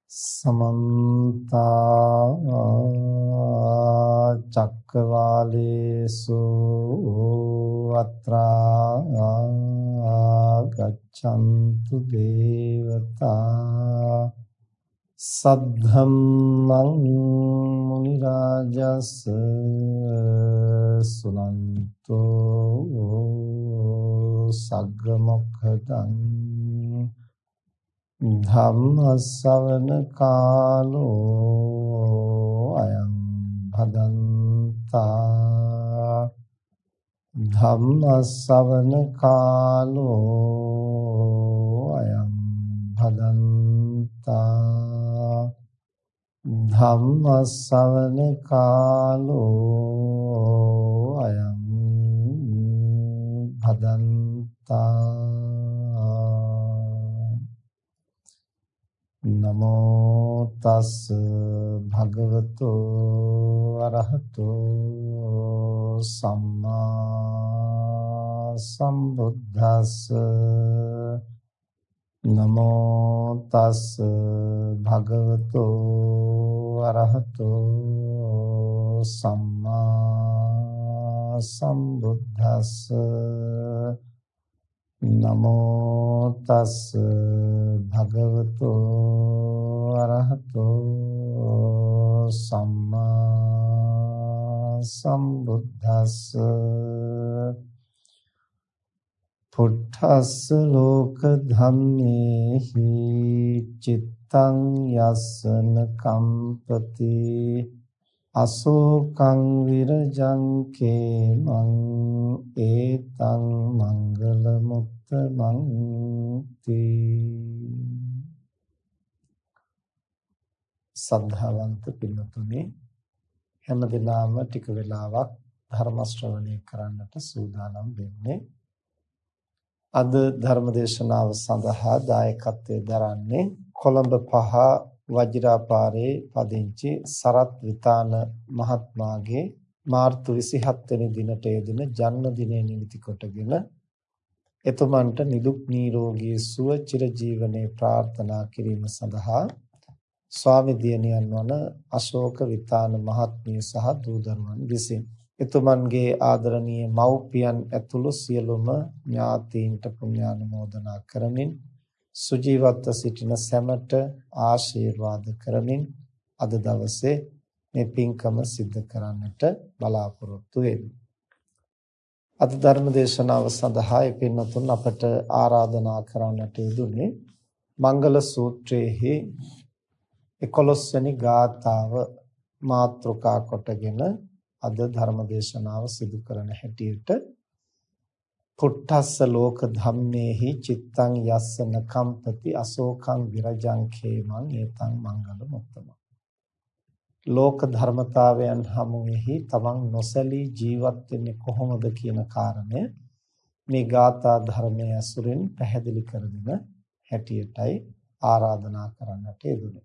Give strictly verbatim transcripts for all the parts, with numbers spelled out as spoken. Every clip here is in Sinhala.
समन्ता चक्रवालेषु अत्रा गच्छन्तु देवता सद्धम्मं मुनिराजस् सुनन्तो सग्गमुखदं धम्म सवन कालो अयं भदन्ता धम्म सवन कालो अयं भदन्ता धम्म सवन कालो अयं भदन्ता नमो तस् भगवतो अरहतो सम्मा संबुद्धस् नमो तस् भगवतो अरहतो सम्मा संबुद्धस् नमो तस् भगवतो अरहतो सम्मा संबुद्धस् पुट्ठस् लोक धम्मेहि चित्तं यस्न कंपति अशोकं विरजं केमं एतं मंगलमुत्तमं ते සද්ධාවන්ත පින්වතුනි හැම දිනම ටික වෙලාවක් ධර්ම ශ්‍රවණය කරන්නට සූදානම් වෙන්නේ අද ධර්ම දේශනාව සඳහා දායකත්වයෙන් දරන්නේ කොළඹ පහ වජිරාපාරේ පදිංචි සරත් විතාන මහත්මයාගේ මාර්තු විසිහත් වෙනි දිනට යෙදෙන ජන්මදිනය නිමිති කොටගෙන එතුමන්ට නිදුක් නිරෝගී සුව චිරජීවනයේ ප්‍රාර්ථනා කිරීම සඳහා ස්වාමි දියණියන් වන අශෝක විතාන මහත්මිය සහ දූ දරුවන් විසින් එතුමන්ගේ ආදරණීය මව්පියන් ඇතුළු සියලුම ඥාතීන්ට පුණ්‍යානුමෝදනා කරමින් සුජීවත්ව සිටින සැමට ආශිර්වාද කරමින් අද දවසේ මේ පින්කම සිද්ධ කරන්නට බලාපොරොත්තු වෙමි. අද ධර්ම දේශනාව සඳහා පින්වතුන් අපට ආරාධනා කරන්නට යෙදුනේ මංගල සූත්‍රයේහි එකොළොස් වෙනි ගාථාව මාතෘකා කොටගෙන අද ධර්ම දේශනාව සිදු කරන හැටියට පුට්ඨස්ස ලෝක ධම්මේහි චිත්තං යස්සන කම්පති අශෝකං විරජං khේමං ඒතං මංගල මුත්තම ලෝක ධර්මතාවයන් හමුෙහි තමන් නොසැලී ජීවත් වෙන්නේ කොහොමද කියන කාරණය මේ ගාථා ධර්මයේ අසුරින් පැහැදිලි කර දෙන හැටියටයි ආරාධනා කරන්නට යෙදුනේ.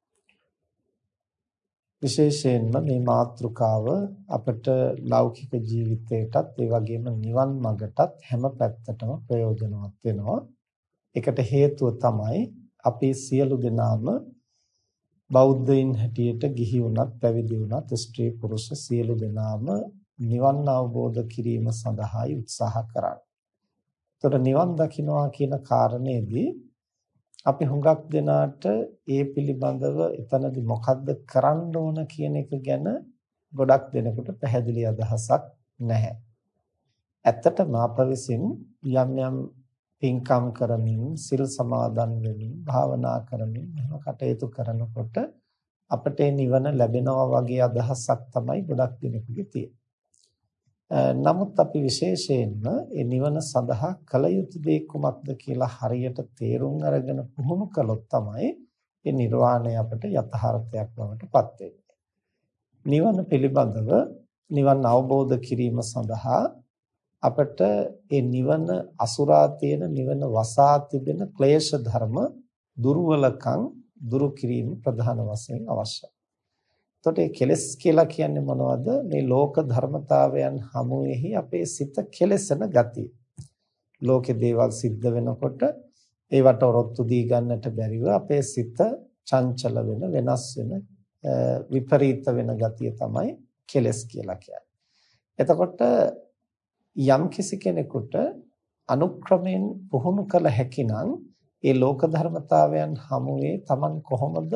විශේෂයෙන්ම මේ මාතෘකාව අපට ලෞකික ජීවිතයටත් ඒ වගේම නිවන් මඟටත් හැම පැත්තටම ප්‍රයෝජනවත් වෙනවා. ඒකට හේතුව තමයි අපි සියලු දෙනාම බෞද්ධයින් හැටියට ගිහි වුණත් පැවිදි වුණත් ස්ත්‍රී පුරුෂ සියලු දෙනාම නිවන් අවබෝධ කිරීම සඳහායි උත්සාහ කරන්නේ. ඒතර නිවන් දකින්නවා කියන කාරණේදී අපි හුඟක් දෙනාට ඒ පිළිබඳව එතනදී මොකද්ද කරන්න ඕන කියන එක ගැන ගොඩක් දෙනෙකුට පැහැදිලි අදහසක් නැහැ. ඇත්තටම අප විසින් යම් යම් පින්කම් කරමින් සිල් සමාදන් වෙමින් භාවනා කරමින් එහෙම කටයුතු කරනකොට අපට නිවන ලැබෙනවා වගේ අදහසක් තමයි ගොඩක් දෙනෙකුගේ තියෙන්නේ. නමුත් අපි විශේෂයෙන්ම ඒ නිවන සඳහා කල යුතු දේ කුමක්ද කියලා හරියට තේරුම් අරගෙන පුහුණු කළොත් තමයි මේ නිර්වාණය අපට යථාර්ථයක් බවට පත් වෙන්නේ. නිවන පිළිබඳව නිවන් අවබෝධ කිරීම සඳහා අපට ඒ නිවන අසුරා තියෙන නිවන වසා තිබෙන ක්ලේශ ධර්ම දුර්වලකම් දුරු කිරීම ප්‍රධාන වශයෙන් අවශ්‍යයි. එතකොට මේ කෙලෙස් කියලා කියන්නේ මොනවද? මේ ලෝක ධර්මතාවයන් හමුවේහි අපේ සිත කෙලෙසන ගතිය. ලෝකේ දේවල් සිද්ධ වෙනකොට ඒවට ඔරොත්තු දී ගන්නට බැරිව අපේ සිත චංචල වෙන වෙනස් වෙන විපරීත වෙන ගතිය තමයි කෙලස් කියලා කියන්නේ. එතකොට යම් කිසි කෙනෙකුට අනුක්‍රමයෙන් පුහුණු කළ හැකිනම් ඒ ලෝක ධර්මතාවයන් හමුවේ Taman කොහොමද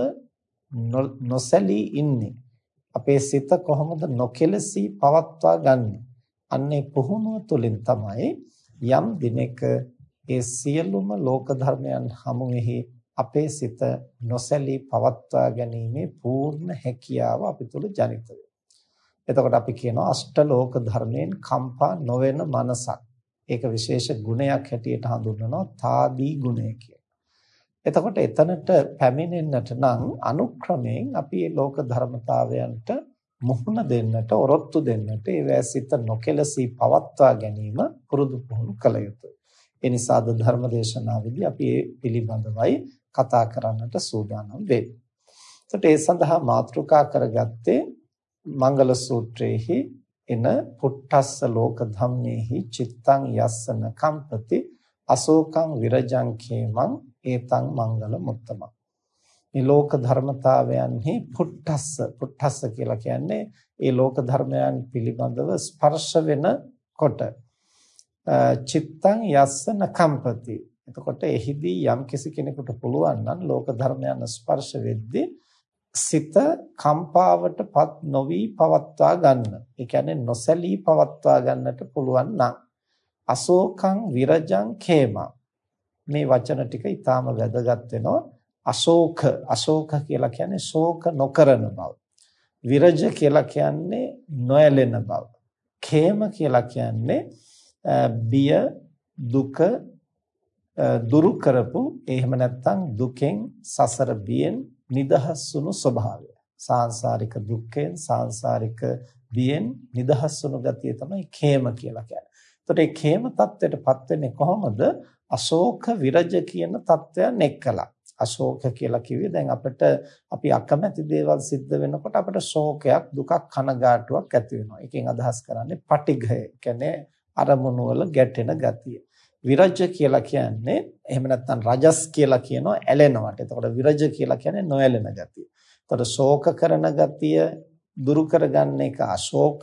නොසැලී ඉන්නේ, අපේ සිත කොහොමද නොකෙලසී පවත්වා ගන්නේ, අන්නේ පුහුණුව තුළින් තමයි යම් දිනක ඒ සියලුම ලෝක ධර්මයන් හමුවෙහි අපේ සිත නොසැලී පවත්වා ගැනීමේ පූර්ණ හැකියාව අපි තුල ජනිත වෙනවා. එතකොට අපි කියනවා අෂ්ටලෝක ධර්මයෙන් කම්පා නොවන මනසක්. ඒක විශේෂ ගුණයක් හැටියට හඳුන්වනවා තාදී ගුණය කියලා. එතකොට එතනට පැමිණෙන්නට නම් අනුක්‍රමයෙන් අපි මේ ලෝක ධර්මතාවයන්ට මුහුණ දෙන්නට, ඔරොත්තු දෙන්නට, ඒවැ සිත නොකෙලසී පවත්වා ගැනීම පුරුදු පුහුණු කළ යුතුයි. ඒ නිසා අද ධර්ම දේශනාවේදී අපි මේ පිළිබඳවයි කතා කරන්නට සූදානම් වෙන්නේ. එතකොට ඒ සඳහා මාතෘකා කරගත්තේ මංගල සූත්‍රයේහි එන පුට්ටස්ස ලෝක ධම්මේහි චිත්තං යස්සන කම්පති අශෝකං විරජං khemං ඒතං මංගල මුත්තම. මේ ලෝක ධර්මතාවයන්හි පුට්ටස්ස පුට්ටස්ස කියලා කියන්නේ ඒ ලෝක ධර්මයන් පිළිබඳව ස්පර්ශ වෙන කොට චිත්තං යස්සන කම්පති. එතකොට එහිදී යම් කිසි කෙනෙකුට පුළුවන් නම් ලෝක ධර්මයන් ස්පර්ශ වෙද්දී සිත කම්පාවටපත් නොවි පවත්වා ගන්න. ඒ කියන්නේ නොසැලී පවත්වා ගන්නට පුළුවන් නම් අශෝකං විරජං khemං. මේ වචන ටික ඊටාම වැදගත් වෙනවා. අශෝක අශෝක කියලා කියන්නේ ශෝක නොකරන බව. විරජ කියලා කියන්නේ නොඇලෙන බව. khema කියලා කියන්නේ බිය දුක දුරු කරපු, එහෙම නැත්නම් දුකෙන් සසර බියෙන් නිදහස් වුණු ස්වභාවය. සාංශාරික දුක්ඛයෙන් සාංශාරික බියෙන් නිදහස් වුණු ගතිය තමයි khema කියලා කියන්නේ. එතකොට මේ khema தත්වයටපත් වෙන්නේ කොහොමද? අශෝක විරජ කියන தත්වයන් එක්කලා. අශෝක කියලා කිව්වේ දැන් අපිට අපි අකමැති දේවල් සිද්ධ වෙනකොට අපිට ශෝකයක්, දුකක්, කනගාටුවක් ඇති වෙනවා. එකෙන් අදහස් කරන්නේ පටිඝය. කියන්නේ අරමුණු වල ගැටෙන ගතිය. විරජ කියලා කියන්නේ එහෙම නැත්නම් රජස් කියලා කියනවා ඇලෙනවට. එතකොට විරජ කියලා කියන්නේ නොඇලෙන ගතිය. එතකොට ශෝක කරන ගතිය දුරු කරගන්න එක අශෝක,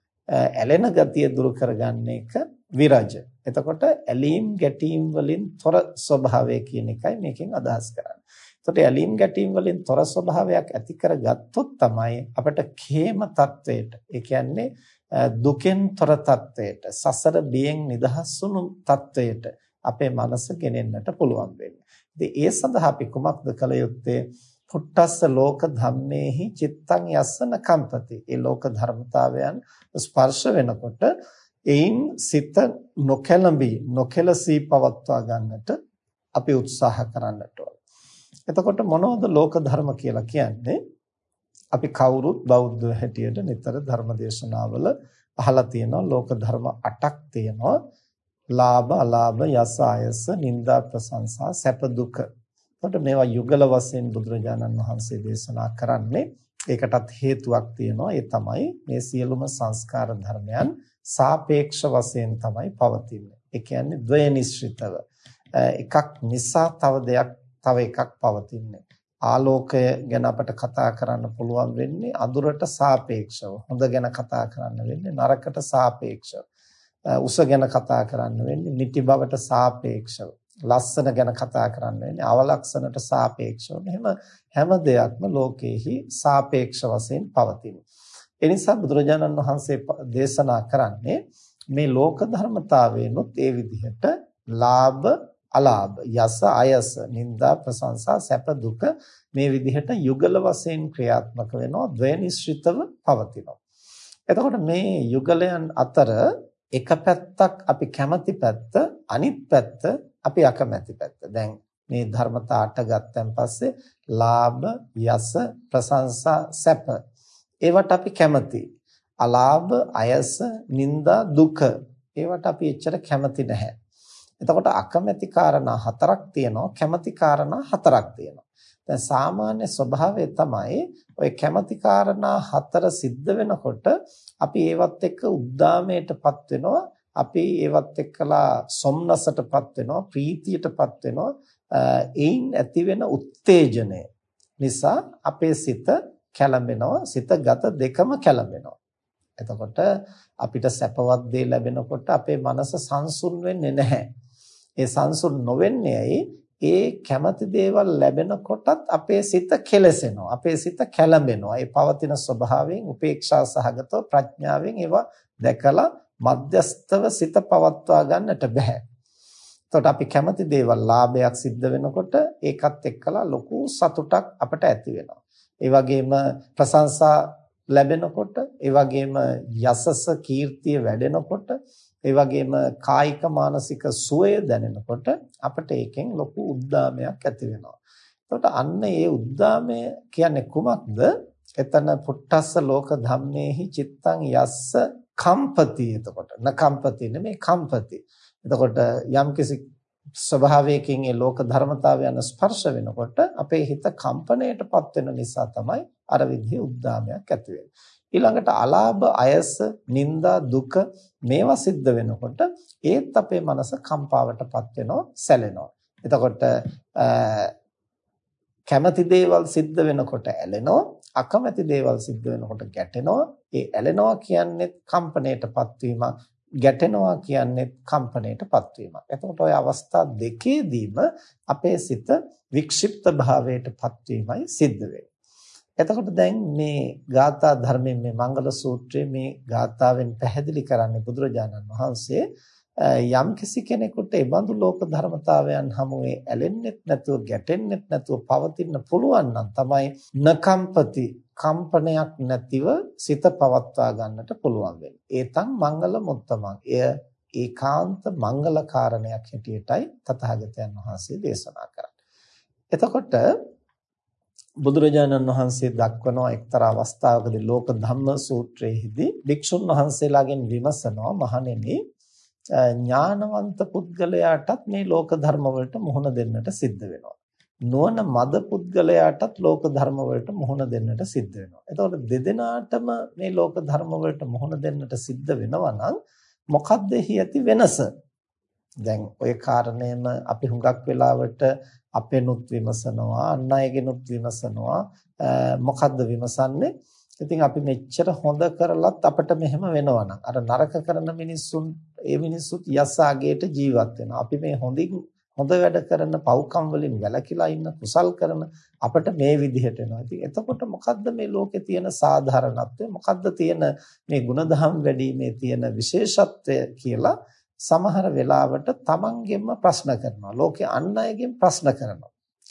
ඇලෙන ගතිය දුරු කරගන්න එක විරජ. එතකොට ඇලීම් ගැටීම් වලින් තොර ස්වභාවය කියන එකයි මේකෙන් අදහස් කරන්නේ. එතකොට ඇලීම් ගැටීම් වලින් තොර ස්වභාවයක් ඇති කරගත්තොත් තමයි අපිට khema තත්වයට, ඒ කියන්නේ දුකෙන් තොර තත්වයට, සසර බියෙන් නිදහස් වුණු තත්වයට අපේ මනස ගෙනෙන්නට පුළුවන් වෙන්නේ. ඉතින් ඒ සඳහා අපි කුමක්ද කළ යුත්තේ? පුට්ටස්ස ලෝක ධම්මේහි චිත්තං යස්සන කම්පති. ඒ ලෝක ධර්මතාවයන් ස්පර්ශ වෙනකොට එයින් සිත නොකැළඹී නොකෙලසී පවත්වා ගන්නට අපි උත්සාහ කරන්නට ඕන. එතකොට මොනවද ලෝක ධර්ම කියලා කියන්නේ? අපි කවුරුත් බෞද්ධ හැටියට නිතර ධර්ම දේශනාවල අහලා තියෙනවා ලෝක ධර්ම අටක් තියෙනවා. ලාභ, අලාභ, යස, ආයස, නිന്ദා, ප්‍රශංසා, සැප, දුක. එතකොට මේවා යුගල වශයෙන් බුදුරජාණන් වහන්සේ දේශනා කරන්නේ. ඒකටත් හේතුවක් තියෙනවා. ඒ තමයි මේ සියලුම සංස්කාර ධර්මයන් සාපේක්ෂ වශයෙන් තමයි පවතින්නේ. ඒ කියන්නේ ද්වයනිශ්චිතව. එකක් නිසා තව දෙයක් තව එකක් පවතින්නේ. ආලෝකය ගැන අපට කතා කරන්න පුළුවන් වෙන්නේ අඳුරට සාපේක්ෂව. හොඳ ගැන කතා කරන්න වෙන්නේ නරකට සාපේක්ෂව. උස ගැන කතා කරන්න වෙන්නේ නිටි බවට සාපේක්ෂව. ලස්සන ගැන කතා කරන්න වෙන්නේ අවලක්ෂණට සාපේක්ෂව. එහෙම හැම දෙයක්ම ලෝකයේහි සාපේක්ෂ වශයෙන් පවතින. ඒ නිසා බුදුරජාණන් වහන්සේ දේශනා කරන්නේ මේ ලෝක ධර්මතාවයනොත් ඒ විදිහට ලාභ, අලාභ, යස, අයස, නිന്ദා, ප්‍රශංසා, සැප, දුක මේ විදිහට යුගල වශයෙන් ක්‍රියාත්මක වෙනවා, ද්වයනිශ්චිතව පවතිනවා. එතකොට මේ යුගලයන් අතර එක පැත්තක් අපි කැමති පැත්ත, අනිත් පැත්ත අපි අකමැති පැත්ත. දැන් මේ ධර්මතා අට ගත්තන් පස්සේ ලාභ, යස, ප්‍රශංසා, සැප ඒවට අපි කැමති. අලාභ, අයස, නිന്ദා, දුක ඒවට අපි එච්චර කැමති නැහැ. එතකොට අකමැති කාරණා හතරක් තියෙනවා, කැමති කාරණා හතරක් තියෙනවා. දැන් සාමාන්‍ය ස්වභාවය තමයි ඔය කැමති කාරණා හතර සිද්ධ වෙනකොට අපි ඒවත් එක්ක උද්දාමයටපත් වෙනවා, අපි ඒවත් එක්කලා සොම්නසටපත් වෙනවා, ප්‍රීතියටපත් වෙනවා. ඒයින් ඇති වෙන උත්තේජනය, නිසා අපේ සිත කැළඹෙනවා, සිත ගත දෙකම කැළඹෙනවා. එතකොට අපිට සැපවත් දේ ලැබෙනකොට අපේ මනස සංසුන් වෙන්නේ නැහැ. ඒ සංසුන් නොවෙන්නේ ඇයි? ඒ කැමති දේවල් ලැබෙනකොටත් අපේ සිත කෙලසෙනවා. අපේ සිත කැළඹෙනවා. ඒ පවතින ස්වභාවයෙන් උපේක්ෂා සහගතව ප්‍රඥාවෙන් ඒවා දැකලා මධ්‍යස්තව සිත පවත්වා ගන්නට බෑ. එතකොට අපි කැමති දේවල් ලාභයක් සිද්ධ වෙනකොට ඒකත් එක්කලා ලොකු සතුටක් අපට ඇති වෙනවා. ඒ වගේම ප්‍රශංසා ලැබෙනකොට, ඒ වගේම යසස කීර්තිය වැඩෙනකොට, ඒ වගේම කායික මානසික සුවය දැනෙනකොට අපිට ඒකෙන් ලොකු උද්දාමයක් ඇති වෙනවා. එතකොට අන්න ඒ උද්දාමය කියන්නේ කුමක්ද? එතන පුට්ටස්ස ලෝක ධම්මේහි චිත්තං යස්ස කම්පති. එතකොට න කම්පති නෙමෙයි කම්පති. එතකොට යම්කිසි ස්වභාවයකින් ඒ ලෝක ධර්මතාවයන් ස්පර්ශ වෙනකොට අපේ හිත කම්පණයටපත් වෙන නිසා තමයි අර විදිහේ උද්දාමයක් ඇති වෙන්නේ. ඊළඟට අලාභ, අයස, නිന്ദා, දුක මේවා සිද්ධ වෙනකොට ඒත් අපේ මනස කම්පාවටපත් වෙනවා, සැලෙනවා. එතකොට කැමති දේවල් සිද්ධ වෙනකොට ඇලෙනවා, අකමැති දේවල් සිද්ධ වෙනකොට ගැටෙනවා. ඒ ඇලෙනවා කියන්නේ කම්පණයටපත් වීමක්, ගැටෙනවා කියන්නේ කම්පණයටපත් වීමක්. එතකොට ওই අවස්ථා දෙකේදීම අපේ සිත වික්ෂිප්ත භාවයටපත් වීමයි සිද්ධ වෙන්නේ. එතකොට දැන් මේ ගාථා ධර්මයෙන් මේ මංගල සූත්‍රයේ මේ ගාථාවෙන් පැහැදිලි කරන්නේ බුදුරජාණන් වහන්සේ යම් කිසි කෙනෙකුට ඒ බඳු ලෝක ධර්මතාවයන් හමුවේ ඇලෙන්නෙත් නැතුව ගැටෙන්නෙත් නැතුව පවතින්න පුළුවන් නම් තමයි නකම්පති කම්පනයක් නැතිව සිත පවත්වා ගන්නට පුළුවන් වෙන්නේ. ඒතං මංගල මුත්තමං. එය ඒකාන්ත මංගල කාරණයක් හැටියටයි තථාගතයන් වහන්සේ දේශනා කරන්නේ. එතකොට බුදුරජාණන් වහන්සේ දක්වනවා එක්තරා අවස්ථාවකදී ලෝක ධම්ම සූත්‍රයේදී භික්ෂුන් වහන්සේලාගෙන් විමසනවා, මහණෙනි ඥානවන්ත පුද්ගලයාටත් මේ ලෝක ධර්ම වලට මුහුණ දෙන්නට සිද්ධ වෙනවා. නුවණ මද පුද්ගලයාටත් ලෝක ධර්ම වලට මුහුණ දෙන්නට සිද්ධ වෙනවා. එතකොට දෙදෙනාටම මේ ලෝක ධර්ම වලට මුහුණ දෙන්නට සිද්ධ වෙනවා නම් මොකක්ද එහි ඇති වෙනස? දැන් ওই කාරණේම අපි හුඟක් වෙලාවට අපේනුත් විමසනවා, අන් අයගෙනුත් විමසනවා. මොකද්ද විමසන්නේ? ඉතින් අපි මෙච්චර හොඳ කරලත් අපිට මෙහෙම වෙනවා නම් අර නරක කරන මිනිස්සුන් ඒ මිනිස්සුත් යසාගේට ජීවත් වෙනවා. අපි මේ හොඳින් හොඳ වැඩ කරන පව්කම් වලින් වැළකීලා ඉන්න කුසල් කරන අපිට මේ විදිහට වෙනවා. ඉතින් එතකොට මොකද්ද මේ ලෝකේ තියෙන සාධාරණත්වය? මොකද්ද තියෙන මේ ಗುಣධම් වැඩිීමේ තියෙන විශේෂත්වය කියලා සමහර වෙලාවට තමන්ගෙන්ම ප්‍රශ්න කරනවා. ලෝකේ අන් අයගෙන් ප්‍රශ්න කරනවා.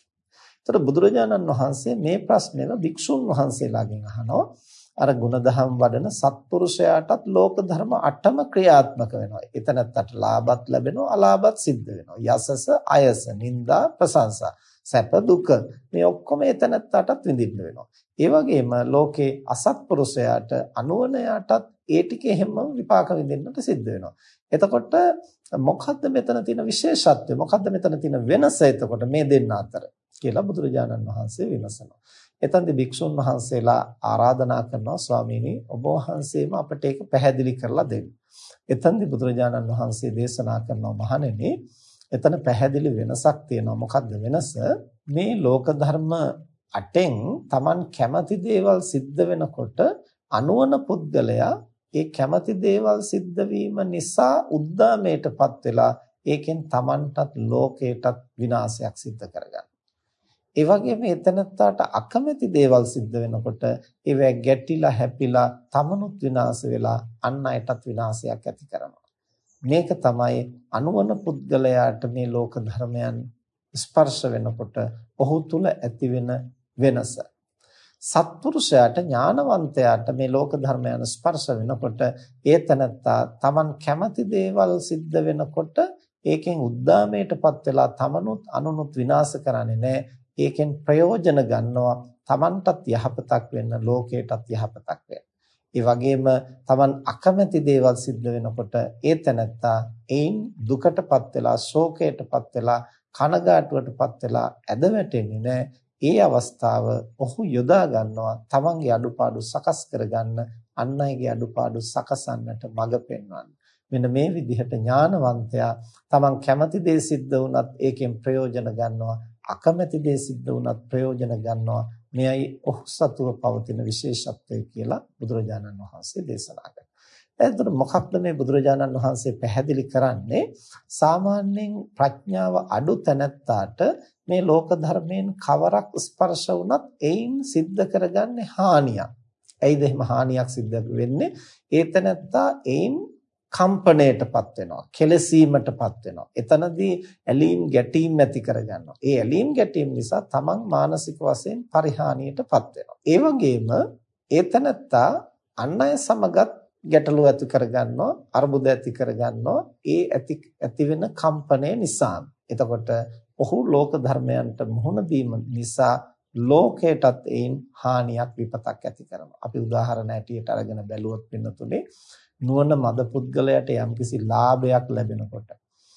ඒතර බුදුරජාණන් වහන්සේ මේ ප්‍රශ්නෙම භික්ෂුන් වහන්සේලාගෙන් අහනවා. අර ಗುಣධම් වඩන සත්පුරුෂයාටත් ලෝක ධර්ම අටම ක්‍රියාත්මක වෙනවා. එතනත්තට ලාභත් ලැබෙනවා, අලාභත් සිද්ධ වෙනවා. යසස, අයස, නිന്ദා, ප්‍රශංසා, සැප, දුක මේ ඔක්කොම එතනත්තටත් විඳින්න වෙනවා. ඒ වගේම ලෝකේ අසත්පුරුෂයාට, අනුවණයාටත් ඒ ටිකේ හැම විපාක විඳින්නට සිද්ධ වෙනවා. එතකොට මොකද්ද මෙතන තියෙන විශේෂත්වය? මොකද්ද මෙතන තියෙන වෙනස? එතකොට මේ දෙන්න අතර කියලා බුදුරජාණන් වහන්සේ විමසනවා. එතෙන්දී භික්ෂුන් වහන්සේලා ආරාධනා කරනවා, ස්වාමීනි ඔබ වහන්සේම අපට ඒක පැහැදිලි කරලා දෙන්න. එතෙන්දී බුදුරජාණන් වහන්සේ දේශනා කරනවා, මහණෙනි එතන පැහැදිලි වෙනසක් තියෙනවා. මොකද්ද වෙනස? මේ ලෝක ධර්ම අටෙන් Taman කැමති දේවල් සිද්ධ වෙනකොට අනුවන පුද්ගලයා ඒ කැමති දේවල් සිද්ධ වීම නිසා උද්දාමයටපත් වෙලා ඒකෙන් Tamanටත් ලෝකයටත් විනාශයක් සිද්ධ කරගන්නවා. ඒ වගේම එතනත්තාට අකමැති දේවල් සිද්ධ වෙනකොට ඒවැ ගැටිලා හැපිලා තමනුත් විනාශ වෙලා අන් අයටත් විනාශයක් ඇති කරනවා. මේක තමයි අනුවන පුද්ගලයාට මේ ලෝක ධර්මයන් ස්පර්ශ වෙනකොට ඔහු තුල ඇති වෙන වෙනස. සත්පුරුෂයාට, ඥානවන්තයාට මේ ලෝක ධර්මයන් ස්පර්ශ වෙනකොට ඒතනත්තා Taman කැමති දේවල් සිද්ධ වෙනකොට ඒකෙන් උද්දාමයටපත් වෙලා තමනුත් අනුනුත් විනාශ කරන්නේ නැහැ. ඒකෙන් ප්‍රයෝජන ගන්නවා, Tamanටත් යහපතක් වෙන්න, ලෝකයටත් යහපතක් වෙන්න. ඒ වගේම Taman අකමැති දේවල් සිද්ධ වෙනකොට ඒ තැනත්තා ඒන් දුකටපත් වෙලා, ශෝකයටපත් වෙලා, කනගාටුවටපත් වෙලා ඇද වැටෙන්නේ නැහැ. ඒ අවස්ථාව ඔහු යොදා ගන්නවා Tamanගේ අඩුපාඩු සකස් කරගන්න, අන් අයගේ අඩුපාඩු සකසන්නට මඟ පෙන්වන්න. මෙන්න මේ විදිහට ඥානවන්තයා Taman කැමති දේ සිද්ධ වුණත් ඒකෙන් ප්‍රයෝජන ගන්නවා, අකමැති දේ සිද්ධ වුණත් ප්‍රයෝජන ගන්නවා. මෙයයි ඔහු සතුව පවතින විශේෂත්වය කියලා බුදුරජාණන් වහන්සේ දේශනා කරනවා. එතකොට මොකක්ද මේ බුදුරජාණන් වහන්සේ පැහැදිලි කරන්නේ? සාමාන්‍යයෙන් ප්‍රඥාව අඩු තැනැත්තාට මේ ලෝක ධර්මයෙන් කවරක් ස්පර්ශ වුණත් එයින් සිද්ධ කරගන්නේ හානියක්. එයිද එහෙම හානියක් සිද්ධ වෙන්නේ? ඒ තැනැත්තා එයින් කම්පණයටපත් වෙනවා, කෙලසීමටපත් වෙනවා. එතනදී ඇලීම් ගැටීම් ඇති කරගන්නවා. ඒ ඇලීම් ගැටීම් නිසා තමන් මානසික වශයෙන් පරිහානියටපත් වෙනවා. ඒ වගේම ඒ තැනැත්තා අන් අය සමගත් ගැටලු ඇති කරගන්නවා, අර්බුද ඇති කරගන්නවා. ඒ ඇති ඇති වෙන කම්පණය නිසා. එතකොට ඔහු ලෝක ධර්මයන්ට මුහුණ දීම නිසා ලෝකයටත් ඒන් හානියක් විපතක් ඇති කරනවා. අපි උදාහරණ ඇටියට අරගෙන බැලුවොත් වෙනතුනේ නුවණ මද පුද්ගලයාට යම්කිසි ලාභයක් ලැබෙනකොට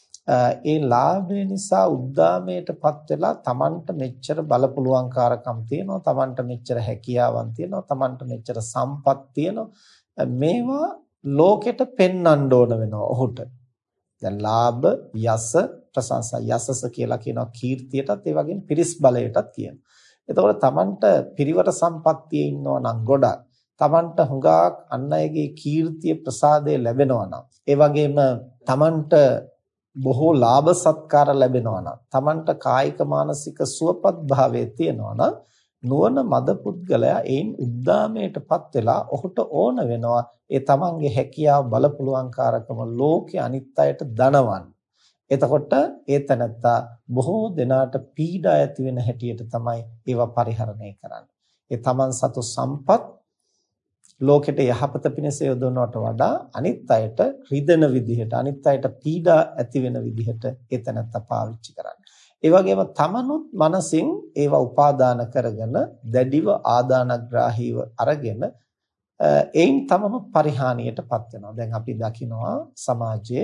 ඒ ලාභය නිසා උද්දාමයටපත් වෙලා Tamanට මෙච්චර බලපුලුවන්කාරකම් තියෙනවා, Tamanට මෙච්චර හැකියාවන් තියෙනවා, Tamanට මෙච්චර සම්පත් තියෙනවා. මේවා ලෝකෙට පෙන්වන්න ඕන වෙනවා ඔහුට. දැන් ලාභ, යස, ප්‍රශංසා, යසස කියලා කියනවා කීර්තියටත් ඒ වගේම පිරිස් බලයටත් කියනවා. එතකොට Tamanට පිරිවර සම්පත්තියේ ඉන්නවා නම් ගොඩක්, Tamanට හුඟක් අන් අයගේ කීර්තිය ප්‍රසාදය ලැබෙනවා නම්, ඒ වගේම Tamanට බොහෝ ලාභ සත්කාර ලැබෙනවා නම්, Tamanට කායික මානසික සුවපත් භාවයේ තියෙනවා නම් නුවණ මද පුද්ගලයා ඒන් උද්දාමයටපත් වෙලා ඔහුට ඕන වෙනවා ඒ තමන්ගේ හැකියාව බලපුලුවන්කාරකම ලෝකේ අනිත් අයට දනවන්න. එතකොට ඒ තැනත්තා බොහෝ දෙනාට පීඩා ඇති වෙන හැටියට තමයි ඒවා පරිහරණය කරන්නේ. ඒ තමන් සතු සම්පත් ලෝකෙට යහපත පිණිස යොදවනවට වඩා අනිත් අයට රිදෙන විදිහට, අනිත් අයට පීඩා ඇති වෙන විදිහට ඒ තැනත්තා පාවිච්චි කරන්නේ. ඒ වගේම තමනුත් මනසින් ඒවා උපාදාන කරගෙන දැඩිව ආදානග්‍රාහීව අරගෙන එයින් තමනුත් පරිහානියටපත් වෙනවා. දැන් අපි දකිනවා සමාජයේ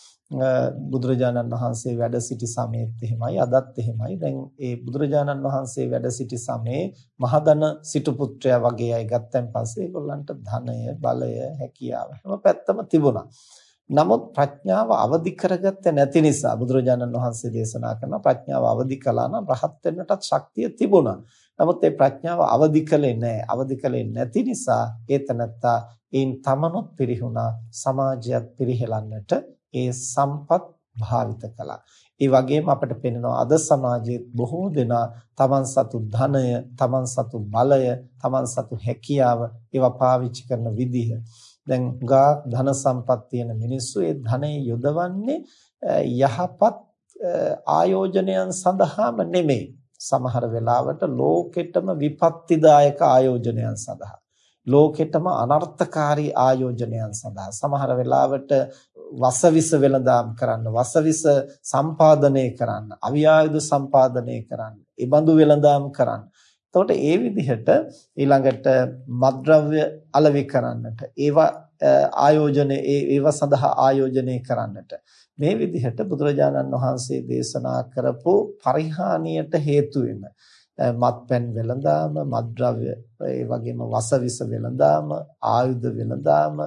බුදුරජාණන් වහන්සේ වැඩ සිටි සමයේත් එහෙමයි, අදත් එහෙමයි. දැන් ඒ බුදුරජාණන් වහන්සේ වැඩ සිටි සමයේ මහදන සිටු පුත්‍රයා වගේ අය ගත්තන් පස්සේ ඒගොල්ලන්ට ධනය, බලය, හැකියාව හැම පැත්තම තිබුණා. නමුත් ප්‍රඥාව අවදි කරගත්තේ නැති නිසා බුදුරජාණන් වහන්සේ දේශනා කරන ප්‍රඥාව අවදි කළා නම් රහත් වෙන්නටත් ශක්තිය තිබුණා. නමුත් ඒ ප්‍රඥාව අවදි කළේ නැහැ. අවදි කළේ නැති නිසා ඒ තනත්තා ඒන් තමනුත් පිරිහුණා, සමාජයත් පිරිහෙලන්නට ඒ සම්පත් භාවිත කළා. ඒ වගේම අපිට පෙනෙනවා අද සමාජයේ බොහෝ දෙනා තමන් සතු ධනය, තමන් සතු බලය, තමන් සතු හැකියාව ඒවා පාවිච්චි කරන විදිහ. දැන් ගා ධන සම්පත් තියෙන මිනිස්සු ඒ ධනෙ යොදවන්නේ යහපත් ආයෝජනයන් සඳහාම නෙමෙයි. සමහර වෙලාවට ලෝකෙටම විපත්තිදායක ආයෝජනයන් සඳහා, ලෝකෙටම අනර්ථකාරී ආයෝජනයන් සඳහා, සමහර වෙලාවට වසවිස වෙළඳාම් කරන්න, වසවිස සම්පාදනය කරන්න, අවියායුධ සම්පාදනය කරන්න, ඒ බඳු වෙළඳාම් කරන්න. එතකොට ඒ විදිහට ඊළඟට මත්ද්‍රව්‍ය අලෙවි කරන්නට, ඒවා ආයෝජනයේ ඒවා සඳහා ආයෝජනය කරන්නට මේ විදිහට බුදුරජාණන් වහන්සේ දේශනා කරපු පරිහානියට හේතු වෙන මත්පැන් වෙළඳාම, මත්ද්‍රව්‍ය, ඒ වගේම වසවිස වෙළඳාම, ආයුධ වෙළඳාම,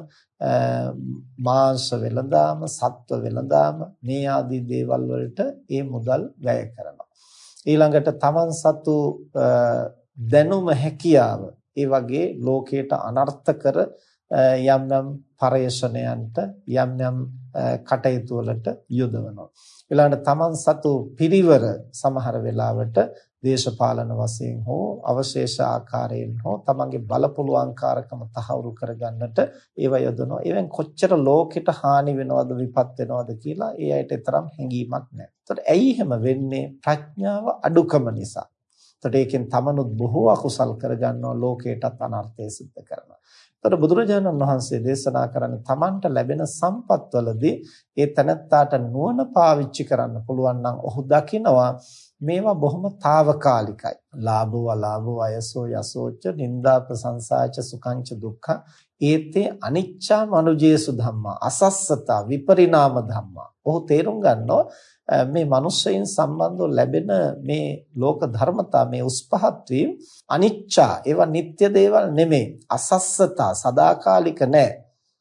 මාංශ වෙළඳාම, සත්ව වෙළඳාම මේ ආදී දේවල් වලට ඒ මුදල් වැය කරනවා. ඊළඟට තමන් සතු දැනුම, හැකියාව ඒ වගේ ලෝකයට අනර්ථ කර යම් යම් පරේෂණයන්ට, යම් යම් කටයුතු වලට යොදවනවා. ඊළඟට තමන් සතු පිරිවර සමහර වෙලාවට දේශපාලන වශයෙන් හෝ අවශේෂ ආකාරයෙන් හෝ තමන්ගේ බලපුලුවන්කාරකම තහවුරු කරගන්නට ඒව යොදනවා. ඒවෙන් කොච්චර ලෝකෙට හානි වෙනවද, විපත් වෙනවද කියලා ඒ අයට තරම් හැඟීමක් නැහැ. ඒතකොට ඇයි එහෙම වෙන්නේ? ප්‍රඥාව අඩුකම නිසා. ඒතකොට ඒකෙන් තමනුත් බොහෝ අකුසල් කරගන්නවා, ලෝකයටත් අනර්ථය සිද්ධ කරනවා. ඒතකොට බුදුරජාණන් වහන්සේ දේශනා කරන්නේ තමන්ට ලැබෙන සම්පත්වලදී ඒ තනත්තාට නුවණ පාවිච්චි කරන්න පුළුවන් නම් ඔහු දකිනවා මේවා බොහොම తాවකාලිකයි. ලාභෝ අලාභෝ අයසෝ යසෝච නින්දා ප්‍රශංසාච සුඛංච දුක්ඛ ඒතේ අනිච්චා මනුජේසු ධම්මා අසස්සතා විපරිණාම ධම්මා. ඔහු තේරුම් ගන්නවා මේ මිනිස්සෙයින් සම්බන්ධව ලැබෙන මේ ලෝක ධර්මතා, මේ උස්පහත් වීම අනිච්චා, ඒවා නিত্য දේවල් නෙමෙයි. අසස්සතා, සදාකාලික නෑ.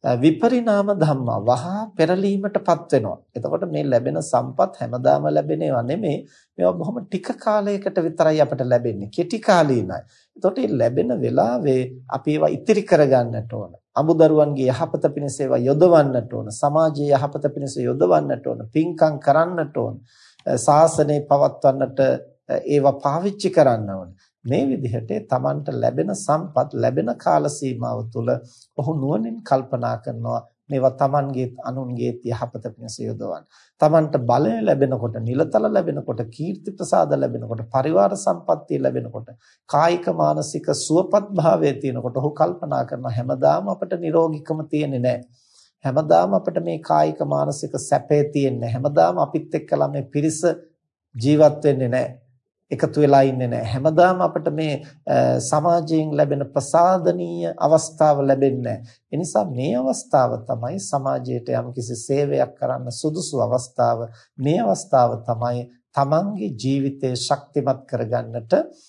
විපරිණාම ධම්මා වහා පෙරලීමටපත් වෙනවා. එතකොට මේ ලැබෙන සම්පත් හැමදාම ලැබෙන ඒවා නෙමෙයි. මේවා බොහොම ටික කාලයකට විතරයි අපට ලැබෙන්නේ. කෙටි කාලීනයි. එතකොට මේ ලැබෙන වෙලාවේ අපි ඒවා ඉතිරි කරගන්නට ඕන. අමුදරුවන්ගේ යහපත පිණිස ඒවා යොදවන්නට ඕන. සමාජයේ යහපත පිණිස යොදවන්නට ඕන. පින්කම් කරන්නට ඕන. ශාසනය පවත්වන්නට ඒවා පාවිච්චි කරන්න ඕන. මේ විදිහට තමන්ට ලැබෙන සම්පත් ලැබෙන කාල සීමාව තුළ ඔහු නුවණින් කල්පනා කරනවා මේවා තමන්ගේ අනුන්ගේ යහපත පිණිස යොදවන්න. තමන්ට බලය ලැබෙනකොට, නිලතල ලැබෙනකොට, කීර්ති ප්‍රසාද ලැබෙනකොට, පරිවාර සම්පත්තිය ලැබෙනකොට, කායික මානසික සුවපත් භාවයේ තියෙනකොට ඔහු කල්පනා කරනවා හැමදාම අපිට නිරෝගීකම තියෙන්නේ නැහැ. හැමදාම අපිට මේ කායික මානසික සැපේ තියෙන්නේ. හැමදාම අපිත් එක්කලා මේ පිරිස ජීවත් වෙන්නේ නැහැ. එකතු වෙලා ඉන්නේ නැහැ. හැමදාම අපිට මේ සමාජයෙන් ලැබෙන ප්‍රසාදනීය අවස්ථාව ලැබෙන්නේ නැහැ. ඒ නිසා මේ අවස්ථාව තමයි සමාජයට යම්කිසි සේවයක් කරන්න සුදුසු අවස්ථාව. මේ අවස්ථාව තමයි තමන්ගේ ජීවිතය ශක්තිමත් කරගන්නට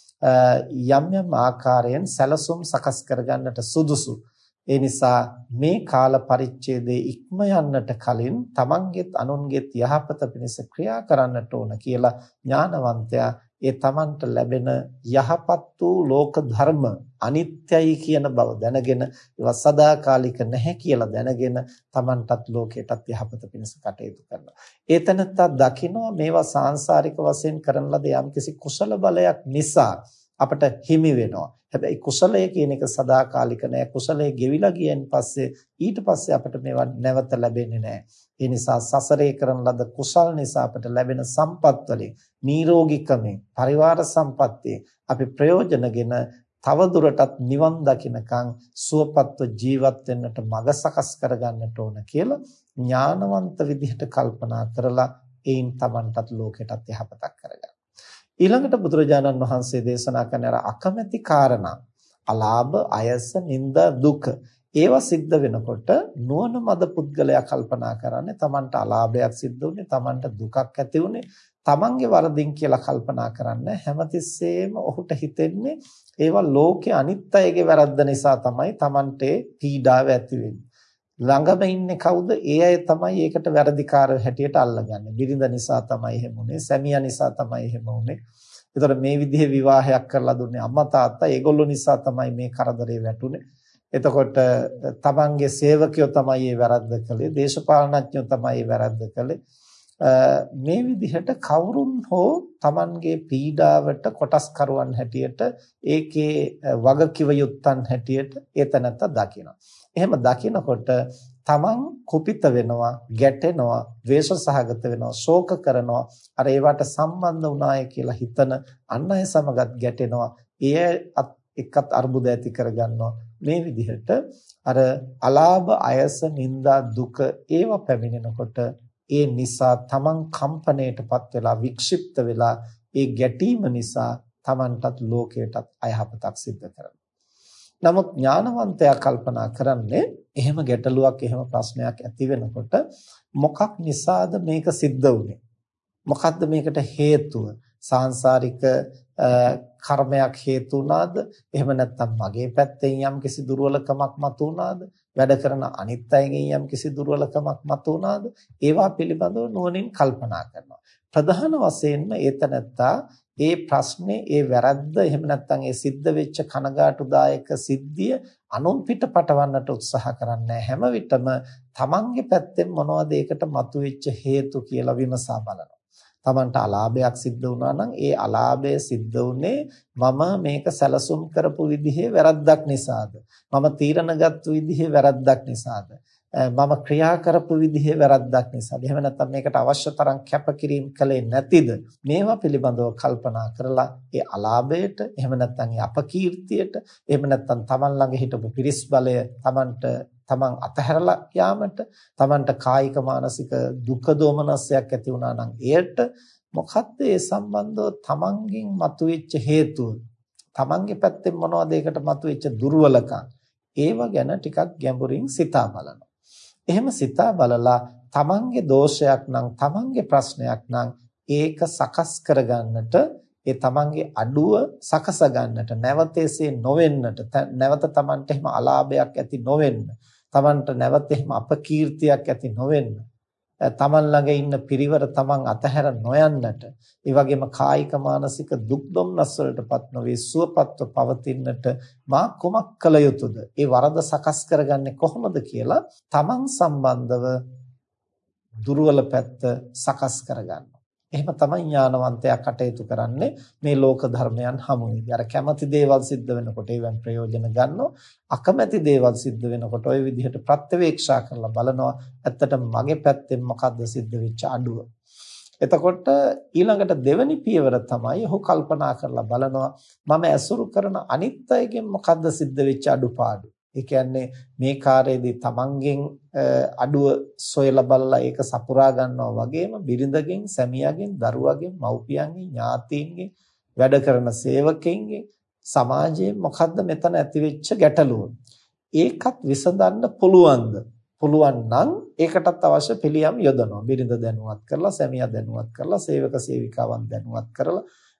යම් යම් ආකාරයෙන් සැලසුම් සකස් කරගන්නට සුදුසු. ඒ නිසා මේ කාල පරිච්ඡේදයේ ඉක්ම යන්නට කලින් තමන්ගේත් අනුන්ගේත් යහපත පිණිස ක්‍රියා කරන්නට ඕන කියලා ඥානවන්තයා ඒ තමන්ට ලැබෙන යහපත් වූ ලෝක ධර්ම අනිත්‍යයි කියන බව දැනගෙන ඒවා සදාකාලික නැහැ කියලා දැනගෙන තමන්ටත් ලෝකයටත් යහපත පිණිස කටයුතු කරනවා. ඒ තැනත්තා දකිනවා මේවා සාංශාරික වශයෙන් කරන ලද යම්කිසි කුසල බලයක් නිසා අපට හිමි වෙනවා. හැබැයි කුසලය කියන එක සදාකාලික නෑ. කුසලයේ ගෙවිලා ගියන් පස්සේ ඊට පස්සේ අපට මේවා නැවත ලැබෙන්නේ නෑ. ඒ නිසා සසරේ කරන ලද කුසල් නිසා අපට ලැබෙන සම්පත් වලින් නිරෝගීකමෙන් පරිවාර සම්පත්තිය අපි ප්‍රයෝජනගෙන තව දුරටත් නිවන් දකින්නකම් සුවපත්ව ජීවත් වෙන්නට මඟ සකස් කරගන්නට ඕන කියලා ඥානවන්ත විදිහට කල්පනා කරලා ඒන් Tamanටත් ලෝකෙටත් යහපතක් කරගන්න. ඊළඟට බුදුරජාණන් වහන්සේ දේශනා කරන අර අකමැති කාරණා අලාභ අයස නිന്ദා දුක ඒවා සිද්ධ වෙනකොට නුවණ මද පුද්ගලයා කල්පනා කරන්නේ Tamanට අලාභයක් සිද්ධ වුනේ Tamanට දුකක් ඇති වුනේ Tamanගේ වරදින් කියලා කල්පනා කරන්නේ හැමතිස්සෙම ඔහුට හිතෙන්නේ ඒවා ලෝකේ අනිත් අයගේ වැරද්ද නිසා තමයි Tamanට පීඩාව ඇති වෙන්නේ. ළඟම ඉන්නේ කවුද? ඒ අය තමයි ඒකට වැරදිකාර හැටියට අල්ලගන්නේ. බිරිඳ නිසා තමයි එහෙම වුනේ. සැමියා නිසා තමයි එහෙම වුනේ. ඒතර මේ විදිහේ විවාහයක් කරලා දුන්නේ අම්මා තාත්තා. ඒගොල්ලෝ නිසා තමයි මේ කරදරේ වැටුනේ. එතකොට තමන්ගේ සේවකයෝ තමයි මේ වැරද්ද කළේ. දේශපාලනඥයෝ තමයි මේ වැරද්ද කළේ. මේ විදිහට කවුරුන් හෝ තමන්ගේ පීඩාවට කොටස්කරුවන් හැටියට ඒකේ වගකිව යුත්තන් හැටියට ඒතනත්ත දකිනවා. එහෙම දකිනකොට තමන් කුපිත වෙනවා, ගැටෙනවා, ද්වේෂ සහගත වෙනවා, ශෝක කරනවා. අර ඒවට සම්බන්ධ වුණාය කියලා හිතන අන් අය සමගත් ගැටෙනවා. ඒ එක්කත් අර්බුද ඇති කරගන්නවා. මේ විදිහට අර අලාභ, අයස, නිന്ദා, දුක ඒවා පැමිණෙනකොට ඒ නිසා තමන් කම්පණයටපත් වෙලා වික්ෂිප්ත වෙලා ඒ ගැටීම නිසා තමන්ටත් ලෝකයටත් අයහපතක් සිද්ධ කරනවා. නමුත් ඥානවන්තයා කල්පනා කරන්නේ එහෙම ගැටලුවක් එහෙම ප්‍රශ්නයක් ඇති වෙනකොට මොකක් නිසාද මේක සිද්ධ වුනේ? මොකක්ද මේකට හේතුව? සාංශාරික කර්මයක් හේතු වුණාද? එහෙම නැත්නම් මගේ පැත්තෙන් යම් කිසි දුර්වලකමක් මතු වුණාද? වැඩ කරන අනිත් අයගෙන් යම් කිසි දුර්වලකමක් මතු වුණාද? ඒවා පිළිබඳව නුවණින් කල්පනා කරනවා. ප්‍රධාන වශයෙන්ම ඒතනත්තා ඒ ප්‍රශ්නේ ඒ වැරද්ද එහෙම නැත්නම් ඒ සිද්ධ වෙච්ච කනගාටුදායක සිද්ධිය අනුන් පිට පටවන්නට උත්සාහ කරන්නේ හැම විටම තමන්ගේ පැත්තෙන් මොනවද ඒකට මතුවෙච්ච හේතු කියලා විමසා බලනවා. තමන්ට අලාභයක් සිද්ධ වුණා නම් ඒ අලාභය සිද්ධ වුනේ මම මේක සැලසුම් කරපු විදිහේ වැරද්දක් නිසාද? මම තීරණ ගත්ත විදිහේ වැරද්දක් නිසාද? මම ක්‍රියා කරපු විදිහේ වැරද්දක් නිසාද? එහෙම නැත්නම් මේකට අවශ්‍ය තරම් කැපකිරීම කළේ නැතිද? මේවා පිළිබඳව කල්පනා කරලා ඒ අලාභයට, එහෙම නැත්නම් ඒ අපකීර්තියට, එහෙම නැත්නම් තමන් ළඟ හිටපු පිරිස් බලය තමන්ට තමන් අතහැරලා යාමට, තමන්ට කායික මානසික දුක දෝමනස්යක් ඇති වුණා නම් එයට මොකක්ද ඒ සම්බන්ධව තමන්ගෙන් මතුවෙච්ච හේතුව? තමන්ගේ පැත්තෙන් මොනවද ඒකට මතුවෙච්ච දුර්වලකම්? ඒව ගැන ටිකක් ගැඹුරින් සිතා බලනවා. එහෙම සිතා බලලා තමන්ගේ දෝෂයක් නම් තමන්ගේ ප්‍රශ්නයක් නම් ඒක සකස් කරගන්නට ඒ තමන්ගේ අඩුව සකස ගන්නට නැවතෙසේ නොවෙන්නට නැවත තමන්ට එහෙම අලාභයක් ඇති නොවෙන්න Tamanට නැවත එහෙම අපකීර්තියක් ඇති නොවෙන්න. තමන් ළඟ ඉන්න පිරිවර තමන් අතහැර නොයන්නට, ඒ වගේම කායික මානසික දුක් දුම්නස් වලටපත් නොවේ සුවපත්ව පවතින්නට මා කුමක් කළ යුතුද? ඒ වරද සකස් කරගන්නේ කොහොමද කියලා තමන් සම්බන්ධව දුර්වල පැත්ත සකස් කරගන්නවා. එහෙම තමයි ඥානවන්තයා කටයුතු කරන්නේ මේ ලෝක ධර්මයන් හමුවේදී. අර කැමැති දේවල් සිද්ධ වෙනකොට ඒවෙන් ප්‍රයෝජන ගන්නවා. අකමැති දේවල් සිද්ධ වෙනකොට ওই විදිහට ප්‍රත්‍යවේක්ෂා කරලා බලනවා. ඇත්තටම මගේ පැත්තෙන් මොකද්ද සිද්ධ වෙච්ච අඩුව. එතකොට ඊළඟට දෙවෙනි පියවර තමයි ඔහු කල්පනා කරලා බලනවා මම ඇසුරු කරන අනිත් අයගෙන් මොකද්ද සිද්ධ වෙච්ච අඩුපාඩු. ඒ කියන්නේ මේ කාර්යයේදී තමන්ගෙන් අඩුව සොයලා බලලා ඒක සපුරා ගන්නවා වගේම බිරිඳගෙන්, සැමියාගෙන්, දරුවගෙන්, මව්පියන්ගෙන්, ඥාතීන්ගෙන්, වැඩ කරන සේවකයින්ගෙන්, සමාජයෙන් මොකද්ද මෙතන ඇතිවෙච්ච ගැටලුව. ඒකත් විසඳන්න පුළුවන්ද? පුළුවන් නම් ඒකටත් අවශ්‍ය පිළියම් යොදනවා. බිරිඳ දැනුවත් කරලා, සැමියා දැනුවත් කරලා, සේවක සේවිකාවන් දැනුවත් කරලා